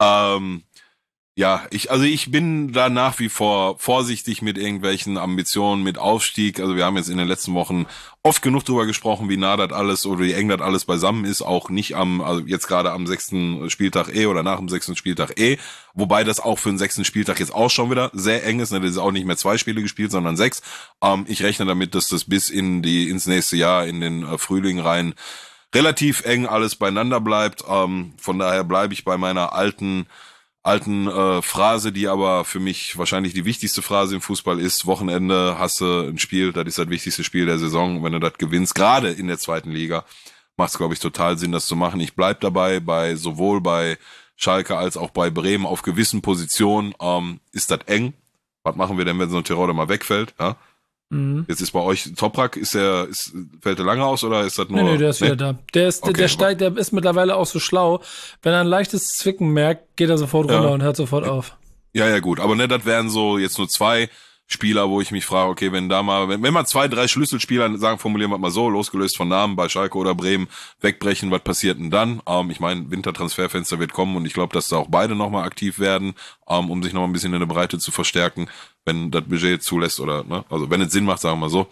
Ich bin da nach wie vor vorsichtig mit irgendwelchen Ambitionen, mit Aufstieg. Also wir haben jetzt in den letzten Wochen oft genug drüber gesprochen, wie nah das alles oder wie eng das alles beisammen ist. Auch nicht jetzt gerade am 6. Spieltag oder nach dem 6. Spieltag Wobei das auch für den 6. Spieltag jetzt auch schon wieder sehr eng ist. Das ist auch nicht mehr 2 Spiele gespielt, sondern 6. Ich rechne damit, dass das bis ins nächste Jahr, in den Frühling rein, relativ eng alles beieinander bleibt. Von daher bleibe ich bei meiner alten Phrase, die aber für mich wahrscheinlich die wichtigste Phrase im Fußball ist: Wochenende hast du ein Spiel, das ist das wichtigste Spiel der Saison. Wenn du das gewinnst, gerade in der 2. Liga, macht es, glaube ich, total Sinn, das zu machen. Ich bleib dabei, sowohl bei Schalke als auch bei Bremen auf gewissen Positionen ist das eng. Was machen wir denn, wenn so ein Terodde mal wegfällt? Ja? Jetzt ist bei euch Toprak, fällt der lange aus oder ist das nur? Nee, der ist wieder da. Der ist mittlerweile auch so schlau. Wenn er ein leichtes Zwicken merkt, geht er sofort runter und hört sofort auf. Ja, gut. Aber ne, das wären so jetzt nur 2 Spieler, wo ich mich frage, okay, wenn mal 2, 3 Schlüsselspieler, formulieren wir mal so, losgelöst von Namen bei Schalke oder Bremen, wegbrechen, was passiert denn dann? Ich meine, Wintertransferfenster wird kommen und ich glaube, dass da auch beide nochmal aktiv werden, um sich nochmal ein bisschen in der Breite zu verstärken, wenn das Budget zulässt oder, ne, also wenn es Sinn macht, sagen wir mal so.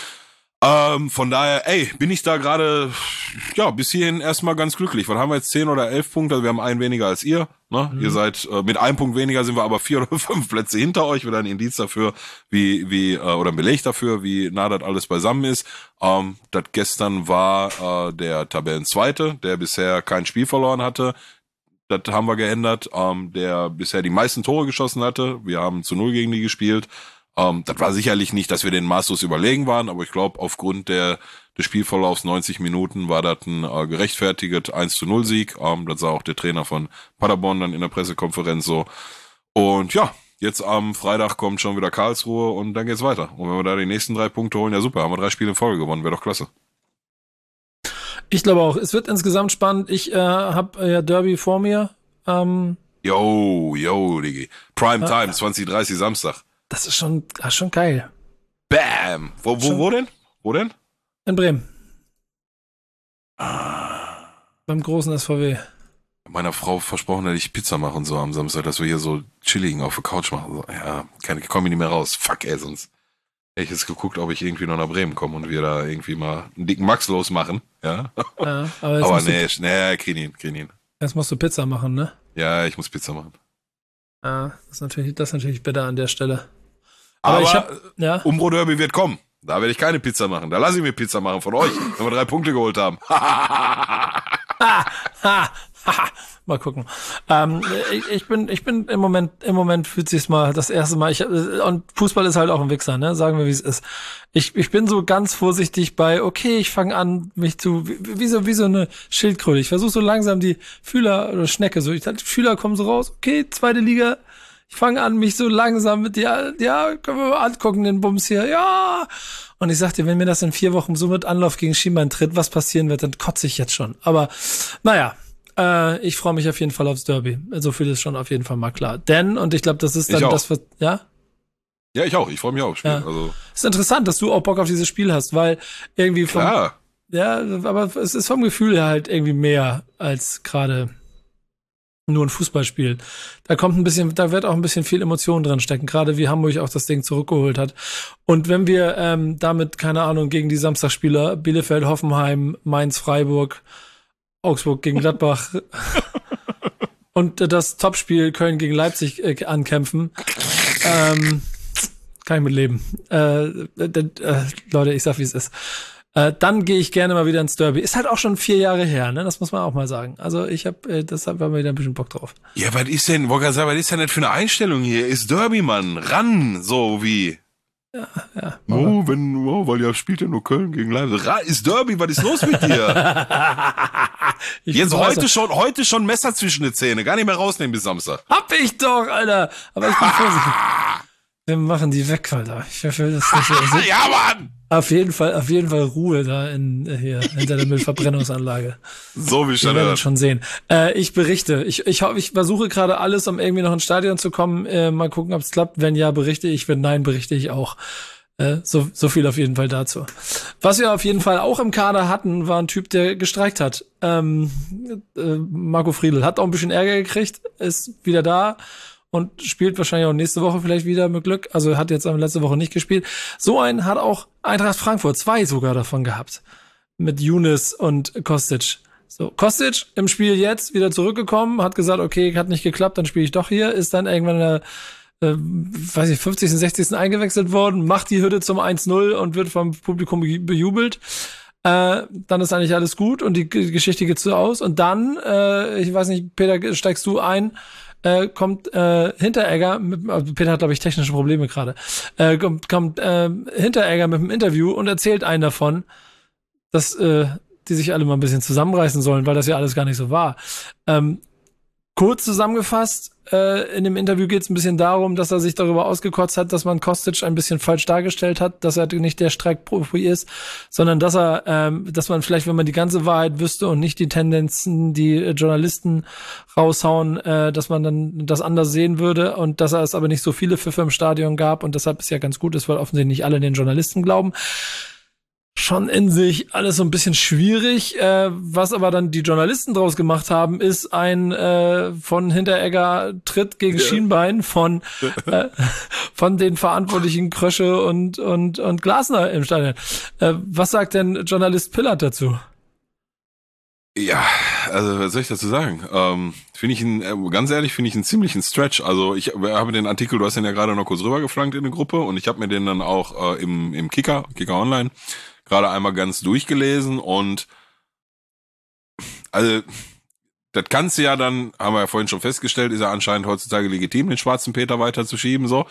Von daher, bin ich da gerade, bis hierhin erstmal ganz glücklich. Was haben wir jetzt, 10 oder 11 Punkte? Also wir haben einen weniger als ihr, ne? Ihr seid, mit 1 Punkt weniger sind wir aber 4 oder 5 Plätze hinter euch. Wieder ein Indiz dafür, oder ein Beleg dafür, wie nah das alles beisammen ist. Das gestern war, der Tabellenzweite, der bisher kein Spiel verloren hatte. Das haben wir geändert, der bisher die meisten Tore geschossen hatte. Wir haben zu 0 gegen die gespielt. Das war sicherlich nicht, dass wir den maßlos überlegen waren, aber ich glaube, aufgrund des Spielverlaufs 90 Minuten war das ein gerechtfertigt 1:0 Sieg. Das sah auch der Trainer von Paderborn dann in der Pressekonferenz so. Und ja, jetzt am Freitag kommt schon wieder Karlsruhe und dann geht's weiter. Und wenn wir da die nächsten 3 Punkte holen, ja super, haben wir 3 Spiele in Folge gewonnen, wäre doch klasse. Ich glaube auch, es wird insgesamt spannend. Ich habe ja Derby vor mir. Digi. Prime Time, 20:30 Samstag. Das ist schon geil. Bam! Wo denn? Wo denn? In Bremen. Beim großen SVW. Meiner Frau versprochen, dass ich Pizza mache und so am Samstag, dass wir hier so chilligen auf der Couch machen. So, ja, komme ich nicht mehr raus. Fuck, sonst hätte ich jetzt geguckt, ob ich irgendwie noch nach Bremen komme und wir da irgendwie mal einen dicken Max losmachen. Ja, aber nee, krieg ihn. Jetzt musst du Pizza machen, ne? Ja, ich muss Pizza machen. Ja, das ist natürlich bitter an der Stelle. Aber Umbro-Derby wird kommen. Da werde ich keine Pizza machen. Da lasse ich mir Pizza machen von euch, wenn wir 3 Punkte geholt haben. Mal gucken. Ich bin im Moment fühlt sich's mal das erste Mal. Und Fußball ist halt auch ein Wichser, ne? Sagen wir, wie es ist. Ich bin so ganz vorsichtig bei, okay, ich fange an, mich wie so eine Schildkröte. Ich versuche so langsam die Fühler oder Schnecke, die Fühler kommen so raus, okay, 2. Liga. Ich fange an, mich so langsam mit können wir mal angucken, den Bums hier, ja. Und ich sag dir, wenn mir das in 4 Wochen so mit Anlauf gegen Schienbein tritt, was passieren wird, dann kotze ich jetzt schon. Aber, naja, ich freue mich auf jeden Fall aufs Derby. So viel ist schon auf jeden Fall mal klar. Und ich glaube, das ist dann das, was, ja? Ja, ich auch. Ich freue mich auch aufs Spiel. Ja. Also. Ist interessant, dass du auch Bock auf dieses Spiel hast, weil irgendwie Klar. Ja, aber es ist vom Gefühl her halt irgendwie mehr als gerade nur ein Fußballspiel. Da wird auch ein bisschen viel Emotion drin stecken, gerade wie Hamburg auch das Ding zurückgeholt hat. Und wenn wir damit, keine Ahnung, gegen die Samstagsspieler Bielefeld, Hoffenheim, Mainz, Freiburg, Augsburg gegen Gladbach und das Topspiel Köln gegen Leipzig ankämpfen, kann ich mit leben. Leute, ich sag, wie es ist. Dann gehe ich gerne mal wieder ins Derby. Ist halt auch schon 4 Jahre her, ne? Das muss man auch mal sagen. Also deshalb haben wir wieder ein bisschen Bock drauf. Ja, was ist denn das für eine Einstellung hier? Ist Derby, Mann. Ran, so wie. Ja. Weil ja spielt ja nur Köln gegen Leipzig. Ist Derby, was ist los mit dir? Jetzt heute schon Messer zwischen die Zähne. Gar nicht mehr rausnehmen bis Samstag. Hab ich doch, Alter. Aber ich bin vorsichtig. Wir machen die weg, Alter. Ich hoffe, das nicht so. Ja, Mann! Auf jeden Fall Ruhe da hier hinter der Müllverbrennungsanlage. So wie schon. Wir werden schon sehen. Ich berichte. Ich versuche gerade alles, um irgendwie noch ins Stadion zu kommen. Mal gucken, ob es klappt. Wenn ja, berichte ich. Wenn nein, berichte ich auch. So viel auf jeden Fall dazu. Was wir auf jeden Fall auch im Kader hatten, war ein Typ, der gestreikt hat. Marco Friedl hat auch ein bisschen Ärger gekriegt, ist wieder da und spielt wahrscheinlich auch nächste Woche vielleicht wieder mit Glück. Also hat jetzt letzte Woche nicht gespielt. So einen hat auch Eintracht Frankfurt, 2 sogar davon gehabt. Mit Younes und Kostic. So, Kostic im Spiel jetzt wieder zurückgekommen, hat gesagt, okay, hat nicht geklappt, dann spiele ich doch hier, ist dann irgendwann in der 50., 60. eingewechselt worden, macht die Hürde zum 1-0 und wird vom Publikum bejubelt. Dann ist eigentlich alles gut und die Geschichte geht so aus. Und dann, ich weiß nicht, Peter, steigst du ein, kommt Hinteregger, Peter hat, glaube ich, technische Probleme gerade, kommt Hinteregger mit dem Interview und erzählt einen davon, dass die sich alle mal ein bisschen zusammenreißen sollen, weil das ja alles gar nicht so war. Kurz zusammengefasst, in dem Interview geht es ein bisschen darum, dass er sich darüber ausgekotzt hat, dass man Kostic ein bisschen falsch dargestellt hat, dass er nicht der Streikprofi ist, sondern dass man vielleicht, wenn man die ganze Wahrheit wüsste und nicht die Tendenzen, die Journalisten raushauen, dass man dann das anders sehen würde und dass es aber nicht so viele Pfiffe im Stadion gab und deshalb ist ja ganz gut ist, weil offensichtlich nicht alle den Journalisten glauben. Schon in sich alles so ein bisschen schwierig. Was aber dann die Journalisten draus gemacht haben, ist ein von Hinteregger Tritt gegen Schienbein von den Verantwortlichen Krösche und Glasner im Stadion. Was sagt denn Journalist Pillard dazu? Ja, also was soll ich dazu sagen? Ganz ehrlich, finde ich einen ziemlichen Stretch. Also ich habe den Artikel, du hast den ja gerade noch kurz rübergeflankt in eine Gruppe und ich habe mir den dann auch im Kicker Online gerade einmal ganz durchgelesen und also das kannst du ja dann, haben wir ja vorhin schon festgestellt, ist ja anscheinend heutzutage legitim, den schwarzen Peter weiterzuschieben, so.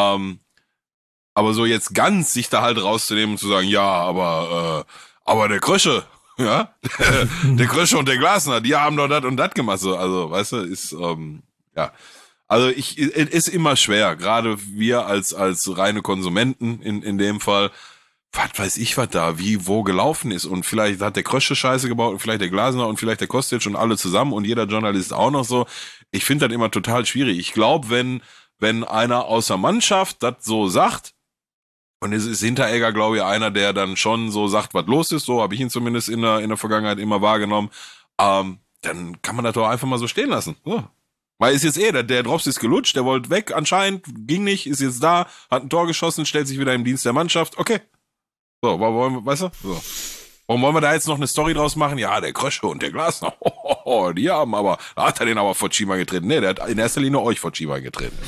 Aber so jetzt ganz sich da halt rauszunehmen und zu sagen, ja, aber der Krösche, ja, der Krösche und der Glasner, die haben doch das und das gemacht, so. Also, weißt du, ist, ja. Also ist immer schwer, gerade wir als reine Konsumenten in dem Fall, was weiß ich, was da, wo gelaufen ist. Und vielleicht hat der Krösche Scheiße gebaut und vielleicht der Glasner und vielleicht der Kostic und alle zusammen und jeder Journalist auch noch so. Ich finde das immer total schwierig. Ich glaube, wenn einer aus der Mannschaft das so sagt, und es ist Hinteregger, glaube ich, einer, der dann schon so sagt, was los ist, so habe ich ihn zumindest in der Vergangenheit immer wahrgenommen, dann kann man das doch einfach mal so stehen lassen. So. Weil ist jetzt der Drops ist gelutscht, der wollte weg anscheinend, ging nicht, ist jetzt da, hat ein Tor geschossen, stellt sich wieder im Dienst der Mannschaft, okay. So, weißt du? So. Warum wollen wir da jetzt noch eine Story draus machen? Ja, der Krösche und der Glasner, die haben aber, da hat er den aber vor Schienbein getreten. Nee, der hat in erster Linie euch vor Schienbein getreten.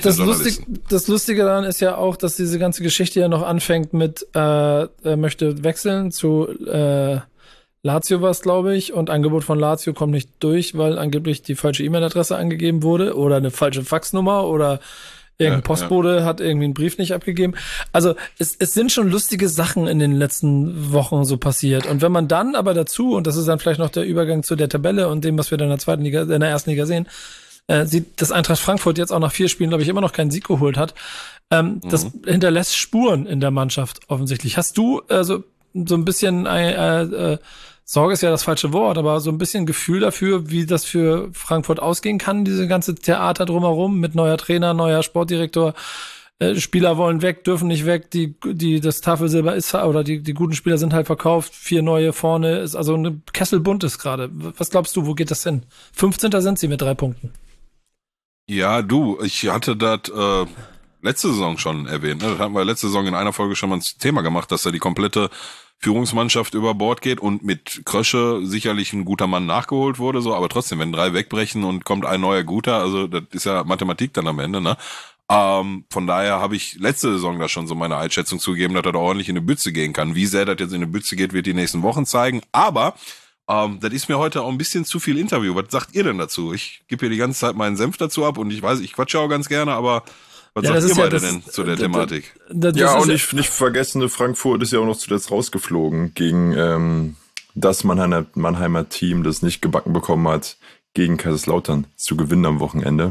Das Lustige daran ist ja auch, dass diese ganze Geschichte ja noch anfängt mit, er möchte wechseln zu Lazio was, glaube ich, und Angebot von Lazio kommt nicht durch, weil angeblich die falsche E-Mail-Adresse angegeben wurde oder eine falsche Faxnummer oder irgendein Postbote hat irgendwie einen Brief nicht abgegeben. Also es sind schon lustige Sachen in den letzten Wochen so passiert. Und wenn man dann aber dazu, und das ist dann vielleicht noch der Übergang zu der Tabelle und dem, was wir dann in der ersten Liga sehen, sieht, dass Eintracht Frankfurt jetzt auch nach 4 Spielen, glaube ich, immer noch keinen Sieg geholt hat. Das hinterlässt Spuren in der Mannschaft offensichtlich. Hast du so ein bisschen Sorge ist ja das falsche Wort, aber so ein bisschen Gefühl dafür, wie das für Frankfurt ausgehen kann, diese ganze Theater drumherum mit neuer Trainer, neuer Sportdirektor, Spieler wollen weg, dürfen nicht weg, das Tafelsilber ist, oder die guten Spieler sind halt verkauft, 4 neue vorne, ist also eine Kessel bunt ist gerade. Was glaubst du, wo geht das hin? 15. sind sie mit 3 Punkten. Ja, ich hatte das letzte Saison schon erwähnt, ne? Das hatten wir letzte Saison in einer Folge schon mal ein Thema gemacht, dass da die komplette Führungsmannschaft über Bord geht und mit Krösche sicherlich ein guter Mann nachgeholt wurde, so, aber trotzdem, wenn 3 wegbrechen und kommt ein neuer guter, also das ist ja Mathematik dann am Ende, ne? Von daher habe ich letzte Saison da schon so meine Einschätzung zugegeben, dass er da ordentlich in eine Bütze gehen kann. Wie sehr das jetzt in eine Bütze geht, wird die nächsten Wochen zeigen, aber das ist mir heute auch ein bisschen zu viel Interview. Was sagt ihr denn dazu? Ich gebe hier die ganze Zeit meinen Senf dazu ab und ich weiß, ich quatsche auch ganz gerne, aber Was sagt ihr beide denn zu der Thematik? Und nicht vergessen, Frankfurt ist ja auch noch zuletzt rausgeflogen gegen das Mannheimer Team, das nicht gebacken bekommen hat, gegen Kaiserslautern zu gewinnen am Wochenende.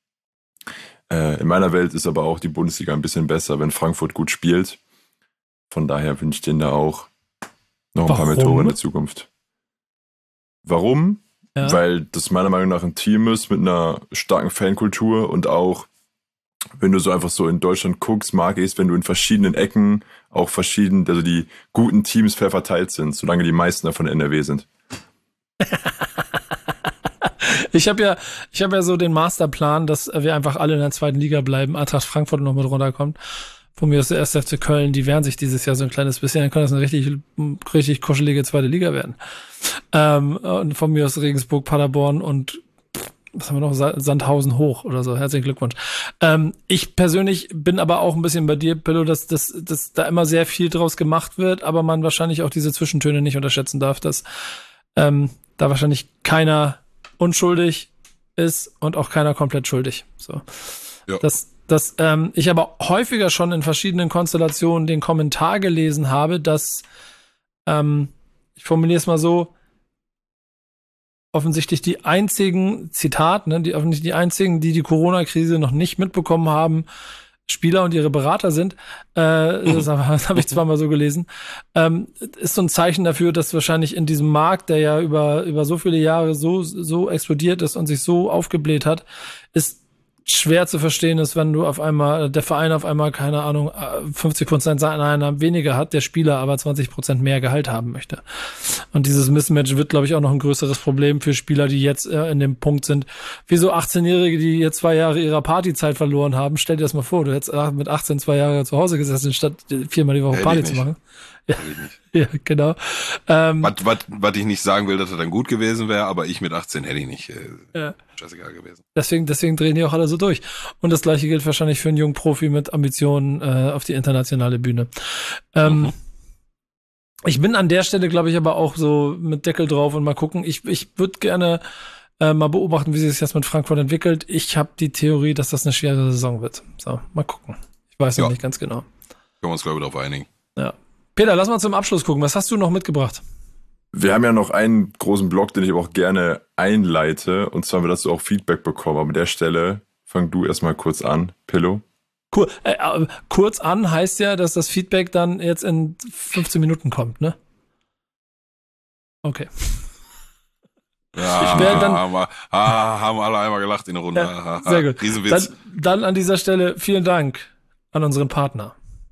In meiner Welt ist aber auch die Bundesliga ein bisschen besser, wenn Frankfurt gut spielt. Von daher wünsche ich denen da auch noch ein paar mehr Tore in der Zukunft. Warum? Ja. Weil das meiner Meinung nach ein Team ist mit einer starken Fankultur und auch, wenn du so einfach so in Deutschland guckst, mag ich es, wenn du in verschiedenen Ecken auch also die guten Teams fair verteilt sind, solange die meisten davon NRW sind. Ich hab ja so den Masterplan, dass wir einfach alle in der zweiten Liga bleiben, Eintracht Frankfurt noch mit runterkommt. Von mir aus der 1. FC Köln, die wehren sich dieses Jahr so ein kleines bisschen, dann kann das eine richtig kuschelige zweite Liga werden. Und von mir aus Regensburg, Paderborn und was haben wir noch? Sandhausen hoch oder so. Herzlichen Glückwunsch. Ich persönlich bin aber auch ein bisschen bei dir, Pillow, dass da immer sehr viel draus gemacht wird, aber man wahrscheinlich auch diese Zwischentöne nicht unterschätzen darf, dass da wahrscheinlich keiner unschuldig ist und auch keiner komplett schuldig. So. Ja. Dass ich aber häufiger schon in verschiedenen Konstellationen den Kommentar gelesen habe, dass, ich formuliere es mal so, offensichtlich die einzigen, Zitat, offensichtlich die einzigen, die Corona-Krise noch nicht mitbekommen haben, Spieler und ihre Berater sind. Das habe ich zweimal so gelesen. Ist so ein Zeichen dafür, dass wahrscheinlich in diesem Markt, der ja über so viele Jahre so explodiert ist und sich so aufgebläht hat, ist schwer zu verstehen ist, wenn du der Verein auf einmal, keine Ahnung, 50% seiner Einnahmen weniger hat, der Spieler aber 20% mehr Gehalt haben möchte. Und dieses Mismatch wird, glaube ich, auch noch ein größeres Problem für Spieler, die jetzt in dem Punkt sind. Wie so 18-Jährige, die jetzt 2 Jahre ihrer Partyzeit verloren haben. Stell dir das mal vor, du hättest mit 18 2 Jahre zu Hause gesessen, statt 4-mal die Woche Party zu machen. Ja, genau. Was ich nicht sagen will, dass er dann gut gewesen wäre, aber ich mit 18 hätte ich nicht scheißegal gewesen. Deswegen drehen die auch alle so durch. Und das Gleiche gilt wahrscheinlich für einen jungen Profi mit Ambitionen auf die internationale Bühne. Ich bin an der Stelle, glaube ich, aber auch so mit Deckel drauf und mal gucken. Ich würde gerne mal beobachten, wie sich das jetzt mit Frankfurt entwickelt. Ich habe die Theorie, dass das eine schwere Saison wird. So, mal gucken. Ich weiß noch nicht ganz genau. Können wir uns, glaube ich, darauf einigen. Ja. Peter, lass mal zum Abschluss gucken. Was hast du noch mitgebracht? Wir haben ja noch einen großen Blog, den ich aber auch gerne einleite. Und zwar haben wir dazu auch Feedback bekommen. Aber an der Stelle fang du erstmal kurz an, Pillow. Cool. Kurz an heißt ja, dass das Feedback dann jetzt in 15 Minuten kommt, ne? Okay. Ja, haben alle einmal gelacht in der Runde. Ja, sehr gut. Riesenwitz. Dann an dieser Stelle vielen Dank an unseren Partner.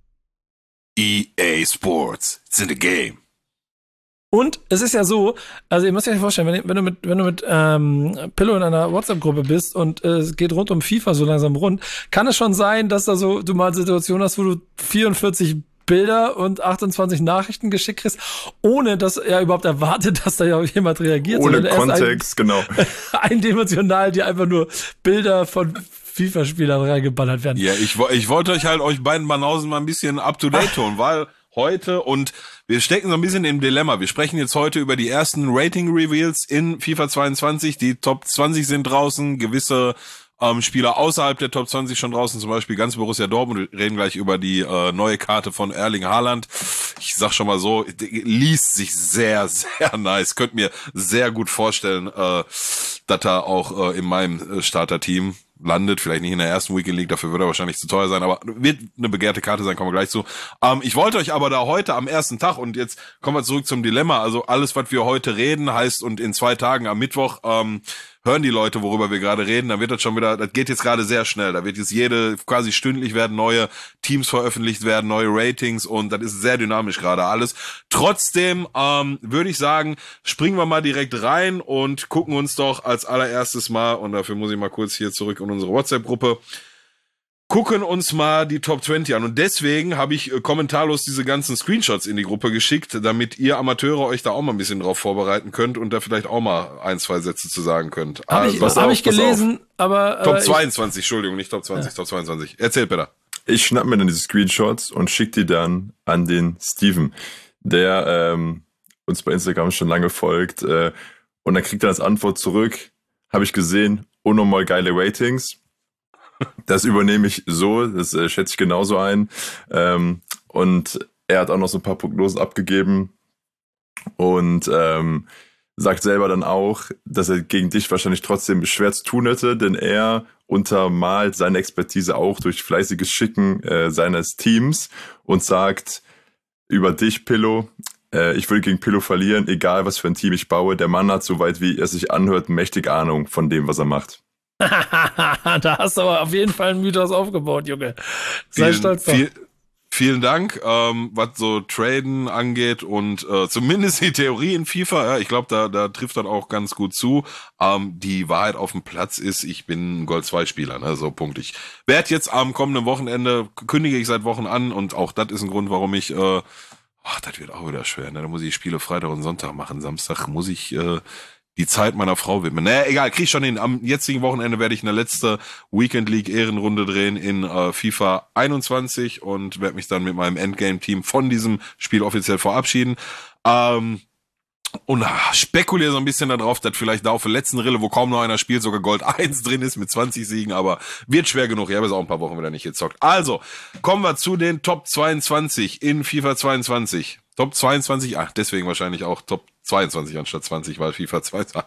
EA Sports, it's in the game. Und es ist ja so, also ihr müsst euch vorstellen, wenn du mit Pillow in einer WhatsApp-Gruppe bist und es geht rund um FIFA so langsam rund, kann es schon sein, dass du mal Situationen hast, wo du 44 Bilder und 28 Nachrichten geschickt kriegst, ohne dass er überhaupt erwartet, dass da ja jemand reagiert. Ohne Kontext, genau. Eindimensional, die einfach nur Bilder von FIFA-Spielern reingeballert werden. Ja, ich wollte euch beiden Banausen mal ein bisschen up-to-date holen, weil heute, und wir stecken so ein bisschen im Dilemma. Wir sprechen jetzt heute über die ersten Rating-Reveals in FIFA 22. Die Top 20 sind draußen, gewisse Spieler außerhalb der Top 20 schon draußen, zum Beispiel ganz Borussia Dortmund. Wir reden gleich über die neue Karte von Erling Haaland. Ich sag schon mal so, liest sich sehr, sehr nice. Könnt mir sehr gut vorstellen, dass er auch in meinem Starter-Team landet, vielleicht nicht in der ersten Weekend League, dafür wird er wahrscheinlich zu teuer sein, aber wird eine begehrte Karte sein, kommen wir gleich zu. Ich wollte euch aber da heute am ersten Tag, und jetzt kommen wir zurück zum Dilemma, also alles, was wir heute reden, heißt, und in 2 Tagen am Mittwoch hören die Leute, worüber wir gerade reden, dann wird das schon wieder, das geht jetzt gerade sehr schnell, da wird jetzt quasi stündlich werden neue Teams veröffentlicht werden, neue Ratings, und das ist sehr dynamisch gerade alles. Trotzdem würde ich sagen, springen wir mal direkt rein und gucken uns doch als allererstes mal, und dafür muss ich mal kurz hier zurück in unsere WhatsApp-Gruppe, gucken uns mal die Top 20 an. Und deswegen habe ich kommentarlos diese ganzen Screenshots in die Gruppe geschickt, damit ihr Amateure euch da auch mal ein bisschen drauf vorbereiten könnt und da vielleicht auch mal 1, 2 Sätze zu sagen könnt. Hab ich gelesen, aber... Top 22, Entschuldigung, nicht Top 20, ja. Top 22. Erzähl bitte. Ich schnapp mir dann diese Screenshots und schick die dann an den Steven, der uns bei Instagram schon lange folgt. Und dann kriegt er als Antwort zurück, habe ich gesehen, unnormal geile Ratings. Das übernehme ich so, das schätze ich genauso ein. Und er hat auch noch so ein paar Prognosen abgegeben und sagt selber dann auch, dass er gegen dich wahrscheinlich trotzdem schwer zu tun hätte, denn er untermalt seine Expertise auch durch fleißiges Schicken seines Teams und sagt über dich, Pillow, ich will gegen Pillow verlieren, egal was für ein Team ich baue. Der Mann hat, soweit wie er sich anhört, mächtig Ahnung von dem, was er macht. Da hast du aber auf jeden Fall einen Mythos aufgebaut, Junge. Sei stolz drauf. Vielen Dank, was so Traden angeht und zumindest die Theorie in FIFA, ja, ich glaube, da trifft das auch ganz gut zu. Die Wahrheit auf dem Platz ist, ich bin ein Gold-2-Spieler, ne, so Punkt. Ich werde jetzt am kommenden Wochenende, kündige ich seit Wochen an und auch das ist ein Grund, warum ich, das wird auch wieder schwer, ne, da muss ich Spiele Freitag und Sonntag machen, Samstag muss ich die Zeit meiner Frau widmen. Naja, egal, krieg ich schon hin. Am jetzigen Wochenende werde ich eine letzte Weekend League Ehrenrunde drehen in FIFA 21 und werde mich dann mit meinem Endgame-Team von diesem Spiel offiziell verabschieden. Und spekuliere so ein bisschen darauf, dass vielleicht da auf der letzten Rille, wo kaum noch einer spielt, sogar Gold 1 drin ist mit 20 Siegen, aber wird schwer genug. Ich habe jetzt auch ein paar Wochen wieder nicht gezockt. Also, kommen wir zu den Top 22 in FIFA 22. Top 22, deswegen wahrscheinlich auch Top 22 anstatt 20, weil FIFA 22.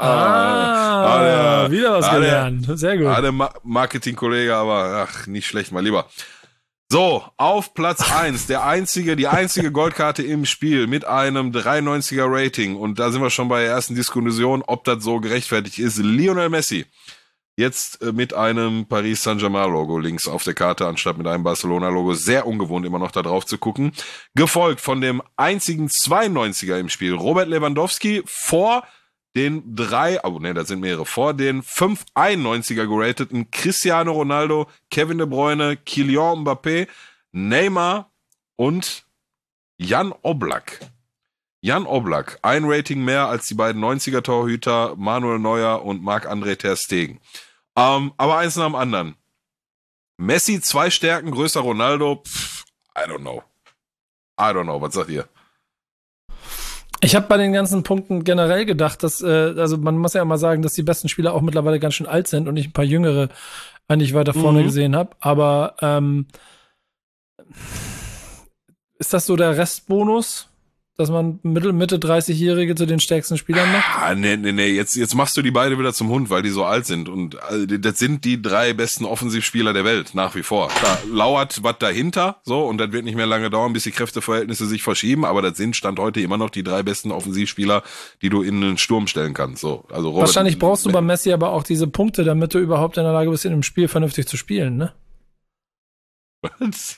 Wieder was gelernt. Sehr gut. Der Marketingkollege, aber nicht schlecht, mal lieber. So, auf Platz 1, die einzige Goldkarte im Spiel mit einem 93er Rating. Und da sind wir schon bei der ersten Diskussion, ob das so gerechtfertigt ist. Lionel Messi. Jetzt mit einem Paris Saint-Germain-Logo links auf der Karte, anstatt mit einem Barcelona-Logo. Sehr ungewohnt, immer noch da drauf zu gucken. Gefolgt von dem einzigen 92er im Spiel, Robert Lewandowski, vor den das sind mehrere, vor den 5 91er gerateten Cristiano Ronaldo, Kevin De Bruyne, Kylian Mbappé, Neymar und Jan Oblak. Jan Oblak, ein Rating mehr als die beiden 90er-Torhüter Manuel Neuer und Marc-André ter Stegen. Aber eins nach dem anderen. Messi 2 Stärken, größer Ronaldo, I don't know, was sagt ihr? Ich habe bei den ganzen Punkten generell gedacht, dass, also man muss ja mal sagen, dass die besten Spieler auch mittlerweile ganz schön alt sind und ich ein paar Jüngere eigentlich weiter vorne gesehen habe. Aber ist das so der Restbonus, dass man Mitte 30-Jährige zu den stärksten Spielern macht? Nee, jetzt machst du die beide wieder zum Hund, weil die so alt sind. Und das sind die 3 besten Offensivspieler der Welt, nach wie vor. Da lauert was dahinter, so, und das wird nicht mehr lange dauern, bis die Kräfteverhältnisse sich verschieben, aber das sind Stand heute immer noch die 3 besten Offensivspieler, die du in einen Sturm stellen kannst. So, also Robert, wahrscheinlich brauchst du bei Messi aber auch diese Punkte, damit du überhaupt in der Lage bist, in dem Spiel vernünftig zu spielen, ne? Was?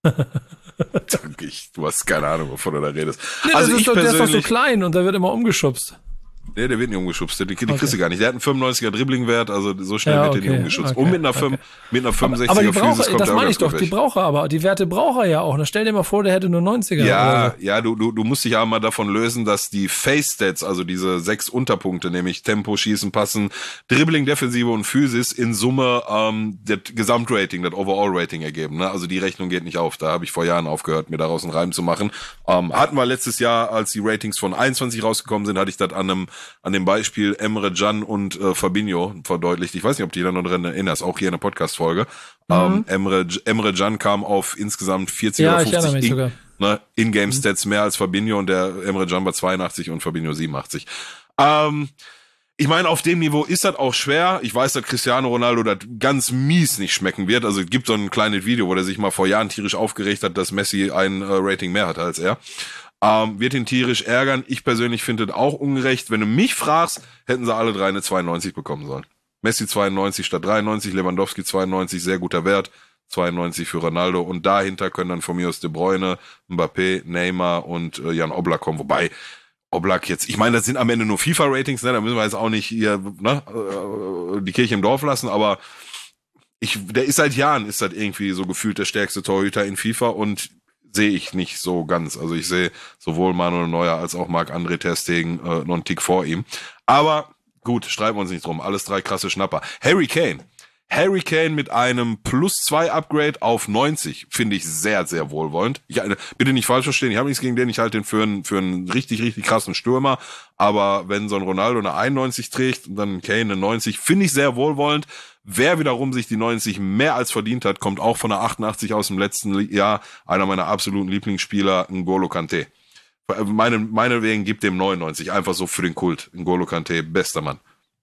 Du hast keine Ahnung, wovon du da redest. Nee, also der ist doch so klein und der wird immer umgeschubst. Nee, der wird nicht umgeschubst. Die kriegst du gar nicht. Der hat einen 95er Dribblingwert, also so schnell wird der nicht umgeschubst. Und mit einer 65er aber Physis kommt das meine ich doch, die braucht er aber. Die Werte braucht er ja auch. Stell dir mal vor, der hätte nur 90er. Ja, du musst dich ja mal davon lösen, dass die Face-Stats, also diese 6 Unterpunkte, nämlich Tempo, Schießen, Passen, Dribbling, Defensive und Physis, in Summe das Gesamtrating, das Overall-Rating ergeben. Ne? Also die Rechnung geht nicht auf. Da habe ich vor Jahren aufgehört, mir daraus einen Reim zu machen. Hatten wir letztes Jahr, als die Ratings von 21 rausgekommen sind, hatte ich das an dem Beispiel Emre Can und Fabinho verdeutlicht. Ich weiß nicht, ob du dich da noch dran erinnerst, auch hier in der Podcast-Folge. Emre Can kam auf insgesamt 40 oder 50 In-Game-Stats mehr als Fabinho und der Emre Can war 82 und Fabinho 87. Ich meine, auf dem Niveau ist das auch schwer. Ich weiß, dass Cristiano Ronaldo das ganz mies nicht schmecken wird. Also es gibt so ein kleines Video, wo der sich mal vor Jahren tierisch aufgeregt hat, dass Messi ein Rating mehr hat als er. Wird ihn tierisch ärgern. Ich persönlich finde das auch ungerecht. Wenn du mich fragst, hätten sie alle 3 eine 92 bekommen sollen. Messi 92 statt 93, Lewandowski 92, sehr guter Wert. 92 für Ronaldo und dahinter können dann von mir aus De Bruyne, Mbappé, Neymar und Jan Oblak kommen. Wobei Oblak jetzt, ich meine, das sind am Ende nur FIFA-Ratings, ne? Da müssen wir jetzt auch nicht hier die Kirche im Dorf lassen, aber der ist seit Jahren, ist das irgendwie so gefühlt der stärkste Torhüter in FIFA und sehe ich nicht so ganz. Also ich sehe sowohl Manuel Neuer als auch Marc-André ter Stegen noch einen Tick vor ihm. Aber gut, streiten wir uns nicht drum. Alles 3 krasse Schnapper. Harry Kane. Harry Kane mit einem +2 Upgrade auf 90, finde ich sehr, sehr wohlwollend. Bitte nicht falsch verstehen, ich habe nichts gegen den, ich halte den für einen richtig, richtig krassen Stürmer, aber wenn so ein Ronaldo eine 91 trägt und dann Kane eine 90, finde ich sehr wohlwollend. Wer wiederum sich die 90 mehr als verdient hat, kommt auch von der 88 aus dem letzten Jahr, einer meiner absoluten Lieblingsspieler, N'Golo Kanté. Meinetwegen gibt dem 99, einfach so für den Kult. N'Golo Kanté, bester Mann.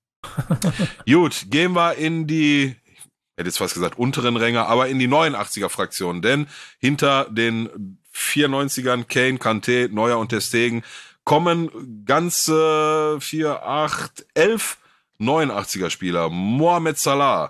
Gut, gehen wir in die, ich hätte jetzt fast gesagt unteren Ränge, aber in die 89er-Fraktion, denn hinter den 94ern Kane, Kanté, Neuer und Ter Stegen kommen ganze 11 89er-Spieler. Mohamed Salah,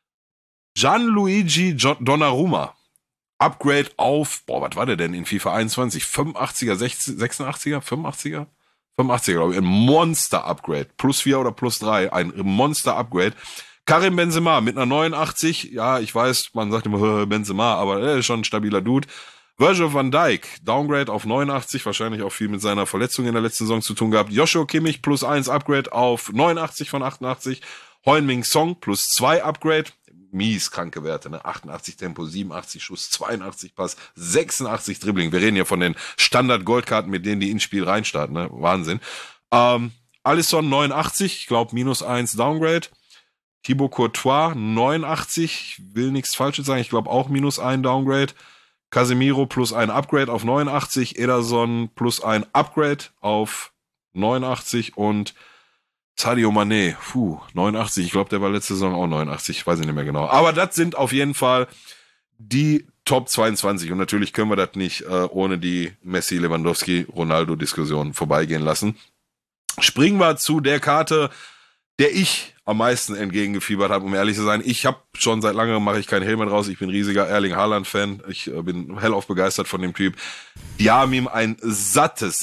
Gianluigi Donnarumma, Upgrade auf, was war der denn in FIFA 21? 85er, 86er, 85er? 85er, glaube ich, ein Monster-Upgrade. +4 oder +3, ein Monster-Upgrade. Karim Benzema mit einer 89, ja, ich weiß, man sagt immer Benzema, aber er ist schon ein stabiler Dude. Virgil van Dijk, Downgrade auf 89, wahrscheinlich auch viel mit seiner Verletzung in der letzten Saison zu tun gehabt. Joshua Kimmich +1 Upgrade auf 89 von 88. Heung-Min Song +2 Upgrade. Mies kranke Werte, ne? 88 Tempo, 87 Schuss, 82 Pass, 86 Dribbling. Wir reden hier von den Standard-Goldkarten, mit denen die ins Spiel reinstarten, ne? Wahnsinn. Alisson 89, ich glaube -1 Downgrade. Thibaut Courtois 89, ich will nichts Falsches sagen, ich glaube auch -1 Downgrade. Casemiro +1 Upgrade auf 89, Ederson +1 Upgrade auf 89 und Sadio Mané, 89, ich glaube, der war letzte Saison auch 89, weiß ich nicht mehr genau. Aber das sind auf jeden Fall die Top 22 und natürlich können wir das nicht ohne die Messi-Lewandowski-Ronaldo-Diskussion vorbeigehen lassen. Springen wir zu der Karte, der ich am meisten entgegengefiebert habe, um ehrlich zu sein. Ich habe schon seit langem, mache ich keinen Helm mehr draus, ich bin riesiger Erling Haaland-Fan, ich bin hellauf begeistert von dem Typ. Die haben ihm ein sattes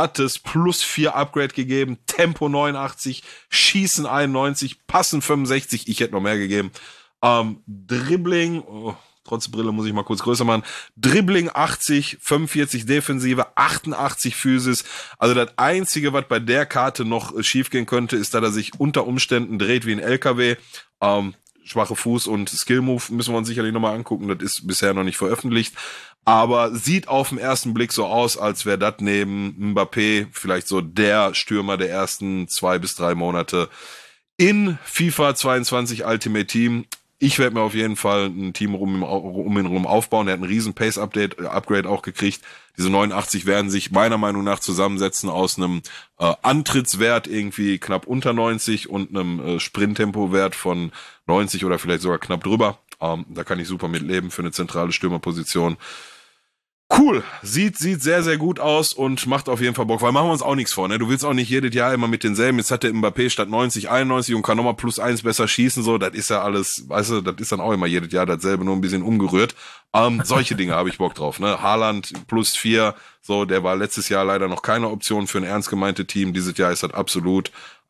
+4 Upgrade gegeben, Tempo 89, Schießen 91, Passen 65, ich hätte noch mehr gegeben. Dribbling, trotz Brille muss ich mal kurz größer machen. Dribbling 80, 45 Defensive, 88 Physis. Also das Einzige, was bei der Karte noch schiefgehen könnte, ist, dass er sich unter Umständen dreht wie ein LKW. Schwache Fuß und Skill-Move müssen wir uns sicherlich nochmal angucken. Das ist bisher noch nicht veröffentlicht. Aber sieht auf den ersten Blick so aus, als wäre das neben Mbappé vielleicht so der Stürmer der ersten 2 bis 3 Monate in FIFA 22 Ultimate Team. Ich werde mir auf jeden Fall ein Team um ihn rum aufbauen. Er hat einen riesen Pace-Upgrade auch gekriegt. Diese 89 werden sich meiner Meinung nach zusammensetzen aus einem Antrittswert irgendwie knapp unter 90 und einem Sprinttempo-Wert von 90 oder vielleicht sogar knapp drüber. Da kann ich super mit leben für eine zentrale Stürmerposition. Cool, sieht sehr, sehr gut aus und macht auf jeden Fall Bock, weil machen wir uns auch nichts vor, ne? Du willst auch nicht jedes Jahr immer mit denselben, jetzt hat der Mbappé statt 90, 91 und kann nochmal +1 besser schießen, so, das ist ja alles, weißt du, das ist dann auch immer jedes Jahr dasselbe, nur ein bisschen umgerührt. Solche Dinge habe ich Bock drauf, ne? Haaland +4, so, der war letztes Jahr leider noch keine Option für ein ernst gemeinte Team, dieses Jahr ist das absolut.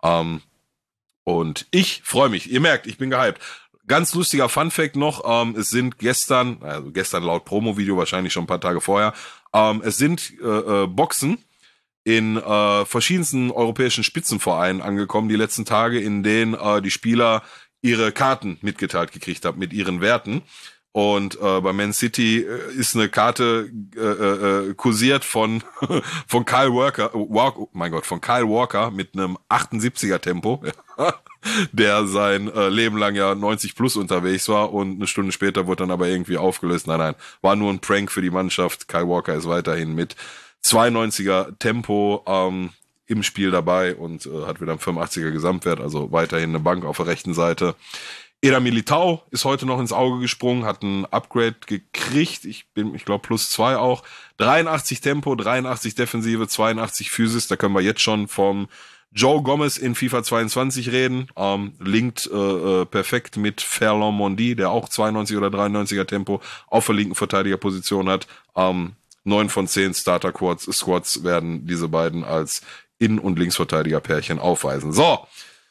Und ich freue mich, ihr merkt, ich bin gehypt. Ganz lustiger Funfact noch, es sind gestern laut Promo-Video, wahrscheinlich schon ein paar Tage vorher, es sind Boxen in verschiedensten europäischen Spitzenvereinen angekommen, die letzten Tage, in denen die Spieler ihre Karten mitgeteilt gekriegt haben mit ihren Werten. Und bei Man City ist eine Karte kursiert von Kyle Walker mit einem 78er Tempo. Der sein Leben lang ja 90 plus unterwegs war und eine Stunde später wurde dann aber irgendwie aufgelöst. Nein, war nur ein Prank für die Mannschaft. Kyle Walker ist weiterhin mit 92er Tempo im Spiel dabei und hat wieder einen 85er Gesamtwert, also weiterhin eine Bank auf der rechten Seite. Eder Militao ist heute noch ins Auge gesprungen, hat ein Upgrade gekriegt, ich glaube +2 auch. 83 Tempo, 83 Defensive, 82 Physis, da können wir jetzt schon vom Joe Gomez in FIFA 22 reden, linkt perfekt mit Ferland Mendy, der auch 92 oder 93er Tempo auf der linken Verteidigerposition hat. 9 von 10 Starter-Squads werden diese beiden als Innen- und Linksverteidiger-Pärchen aufweisen. So.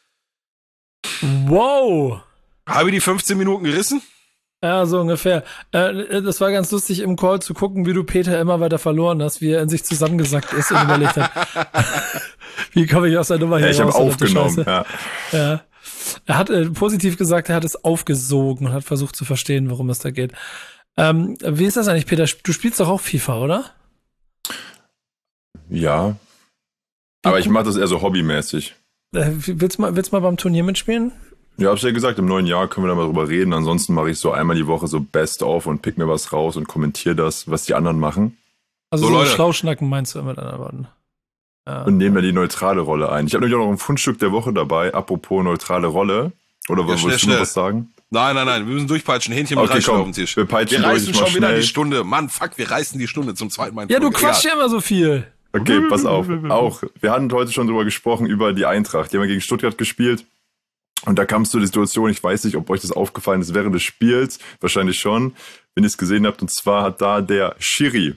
Wow. Habe ich die 15 Minuten gerissen? Ja, so ungefähr. Das war ganz lustig im Call zu gucken, wie du Peter immer weiter verloren hast, wie er in sich zusammengesackt ist und überlegt hat, wie komme ich aus der Nummer hier raus? Ich habe aufgenommen, ja. Er hat positiv gesagt, er hat es aufgesogen und hat versucht zu verstehen, worum es da geht. Wie ist das eigentlich, Peter? Du spielst doch auch FIFA, oder? Ja. Aber ich mache das eher so hobbymäßig. Willst du mal beim Turnier mitspielen? Ja, hab's ja gesagt, im neuen Jahr können wir da mal drüber reden. Ansonsten mache ich so einmal die Woche so Best-of und pick mir was raus und kommentiere das, was die anderen machen. Also so Schlauschnacken meinst du mit anderen Worten? Ja. Und nehmen dann die neutrale Rolle ein. Ich habe nämlich auch noch ein Fundstück der Woche dabei, apropos neutrale Rolle. Oder wolltest du noch was sagen? Nein, wir müssen durchpeitschen. Hähnchen mit Reis auf den Tisch. Wir reißen schon wieder die Stunde. Mann, fuck, wir reißen die Stunde zum zweiten Mal. Ja, du quatschst ja immer so viel. Okay, pass auf. Wir hatten heute schon drüber gesprochen, über die Eintracht. Die haben ja gegen Stuttgart gespielt. Und da kam es zu der Situation, ich weiß nicht, ob euch das aufgefallen ist während des Spiels. Wahrscheinlich schon, wenn ihr es gesehen habt. Und zwar hat da der Schiri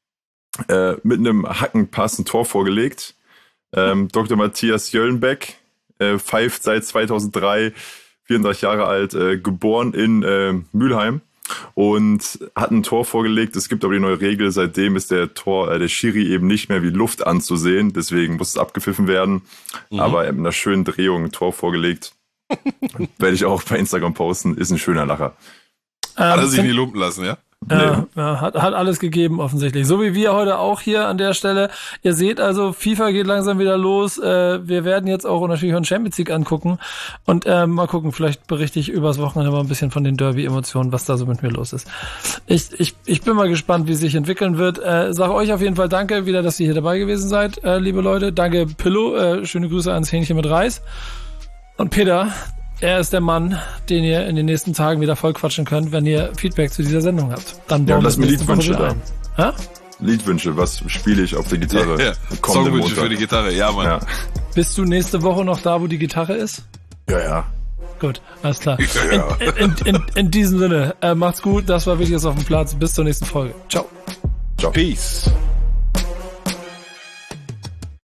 mit einem Hackenpass ein Tor vorgelegt. Dr. Matthias Jöllenbeck pfeift seit 2003, 34 Jahre alt, geboren in Mülheim und hat ein Tor vorgelegt. Es gibt aber die neue Regel, seitdem ist der Schiri eben nicht mehr wie Luft anzusehen, deswegen muss es abgepfiffen werden. Aber mit einer schönen Drehung ein Tor vorgelegt. Werde ich auch bei Instagram posten, ist ein schöner Lacher. Hat er sich nie lumpen lassen, ja? Ja, hat alles gegeben offensichtlich. So wie wir heute auch hier an der Stelle. Ihr seht also, FIFA geht langsam wieder los. Wir werden jetzt auch natürlich auch Champions League angucken und mal gucken, vielleicht berichte ich übers Wochenende mal ein bisschen von den Derby-Emotionen, was da so mit mir los ist. Ich bin mal gespannt, wie es sich entwickeln wird. Sage euch auf jeden Fall danke wieder, dass ihr hier dabei gewesen seid, liebe Leute. Danke Pillow, schöne Grüße ans Hähnchen mit Reis. Und Peter, er ist der Mann, den ihr in den nächsten Tagen wieder vollquatschen könnt, wenn ihr Feedback zu dieser Sendung habt. Dann bauen wir lass mir Liedwünsche da. Ha? Liedwünsche, was spiele ich auf der Gitarre? Ja. Songwünsche für die Gitarre, ja, Mann. Ja. Bist du nächste Woche noch da, wo die Gitarre ist? Ja. Gut, alles klar. Ja. In diesem Sinne, macht's gut, das war Wichtiges auf dem Platz. Bis zur nächsten Folge. Ciao. Peace.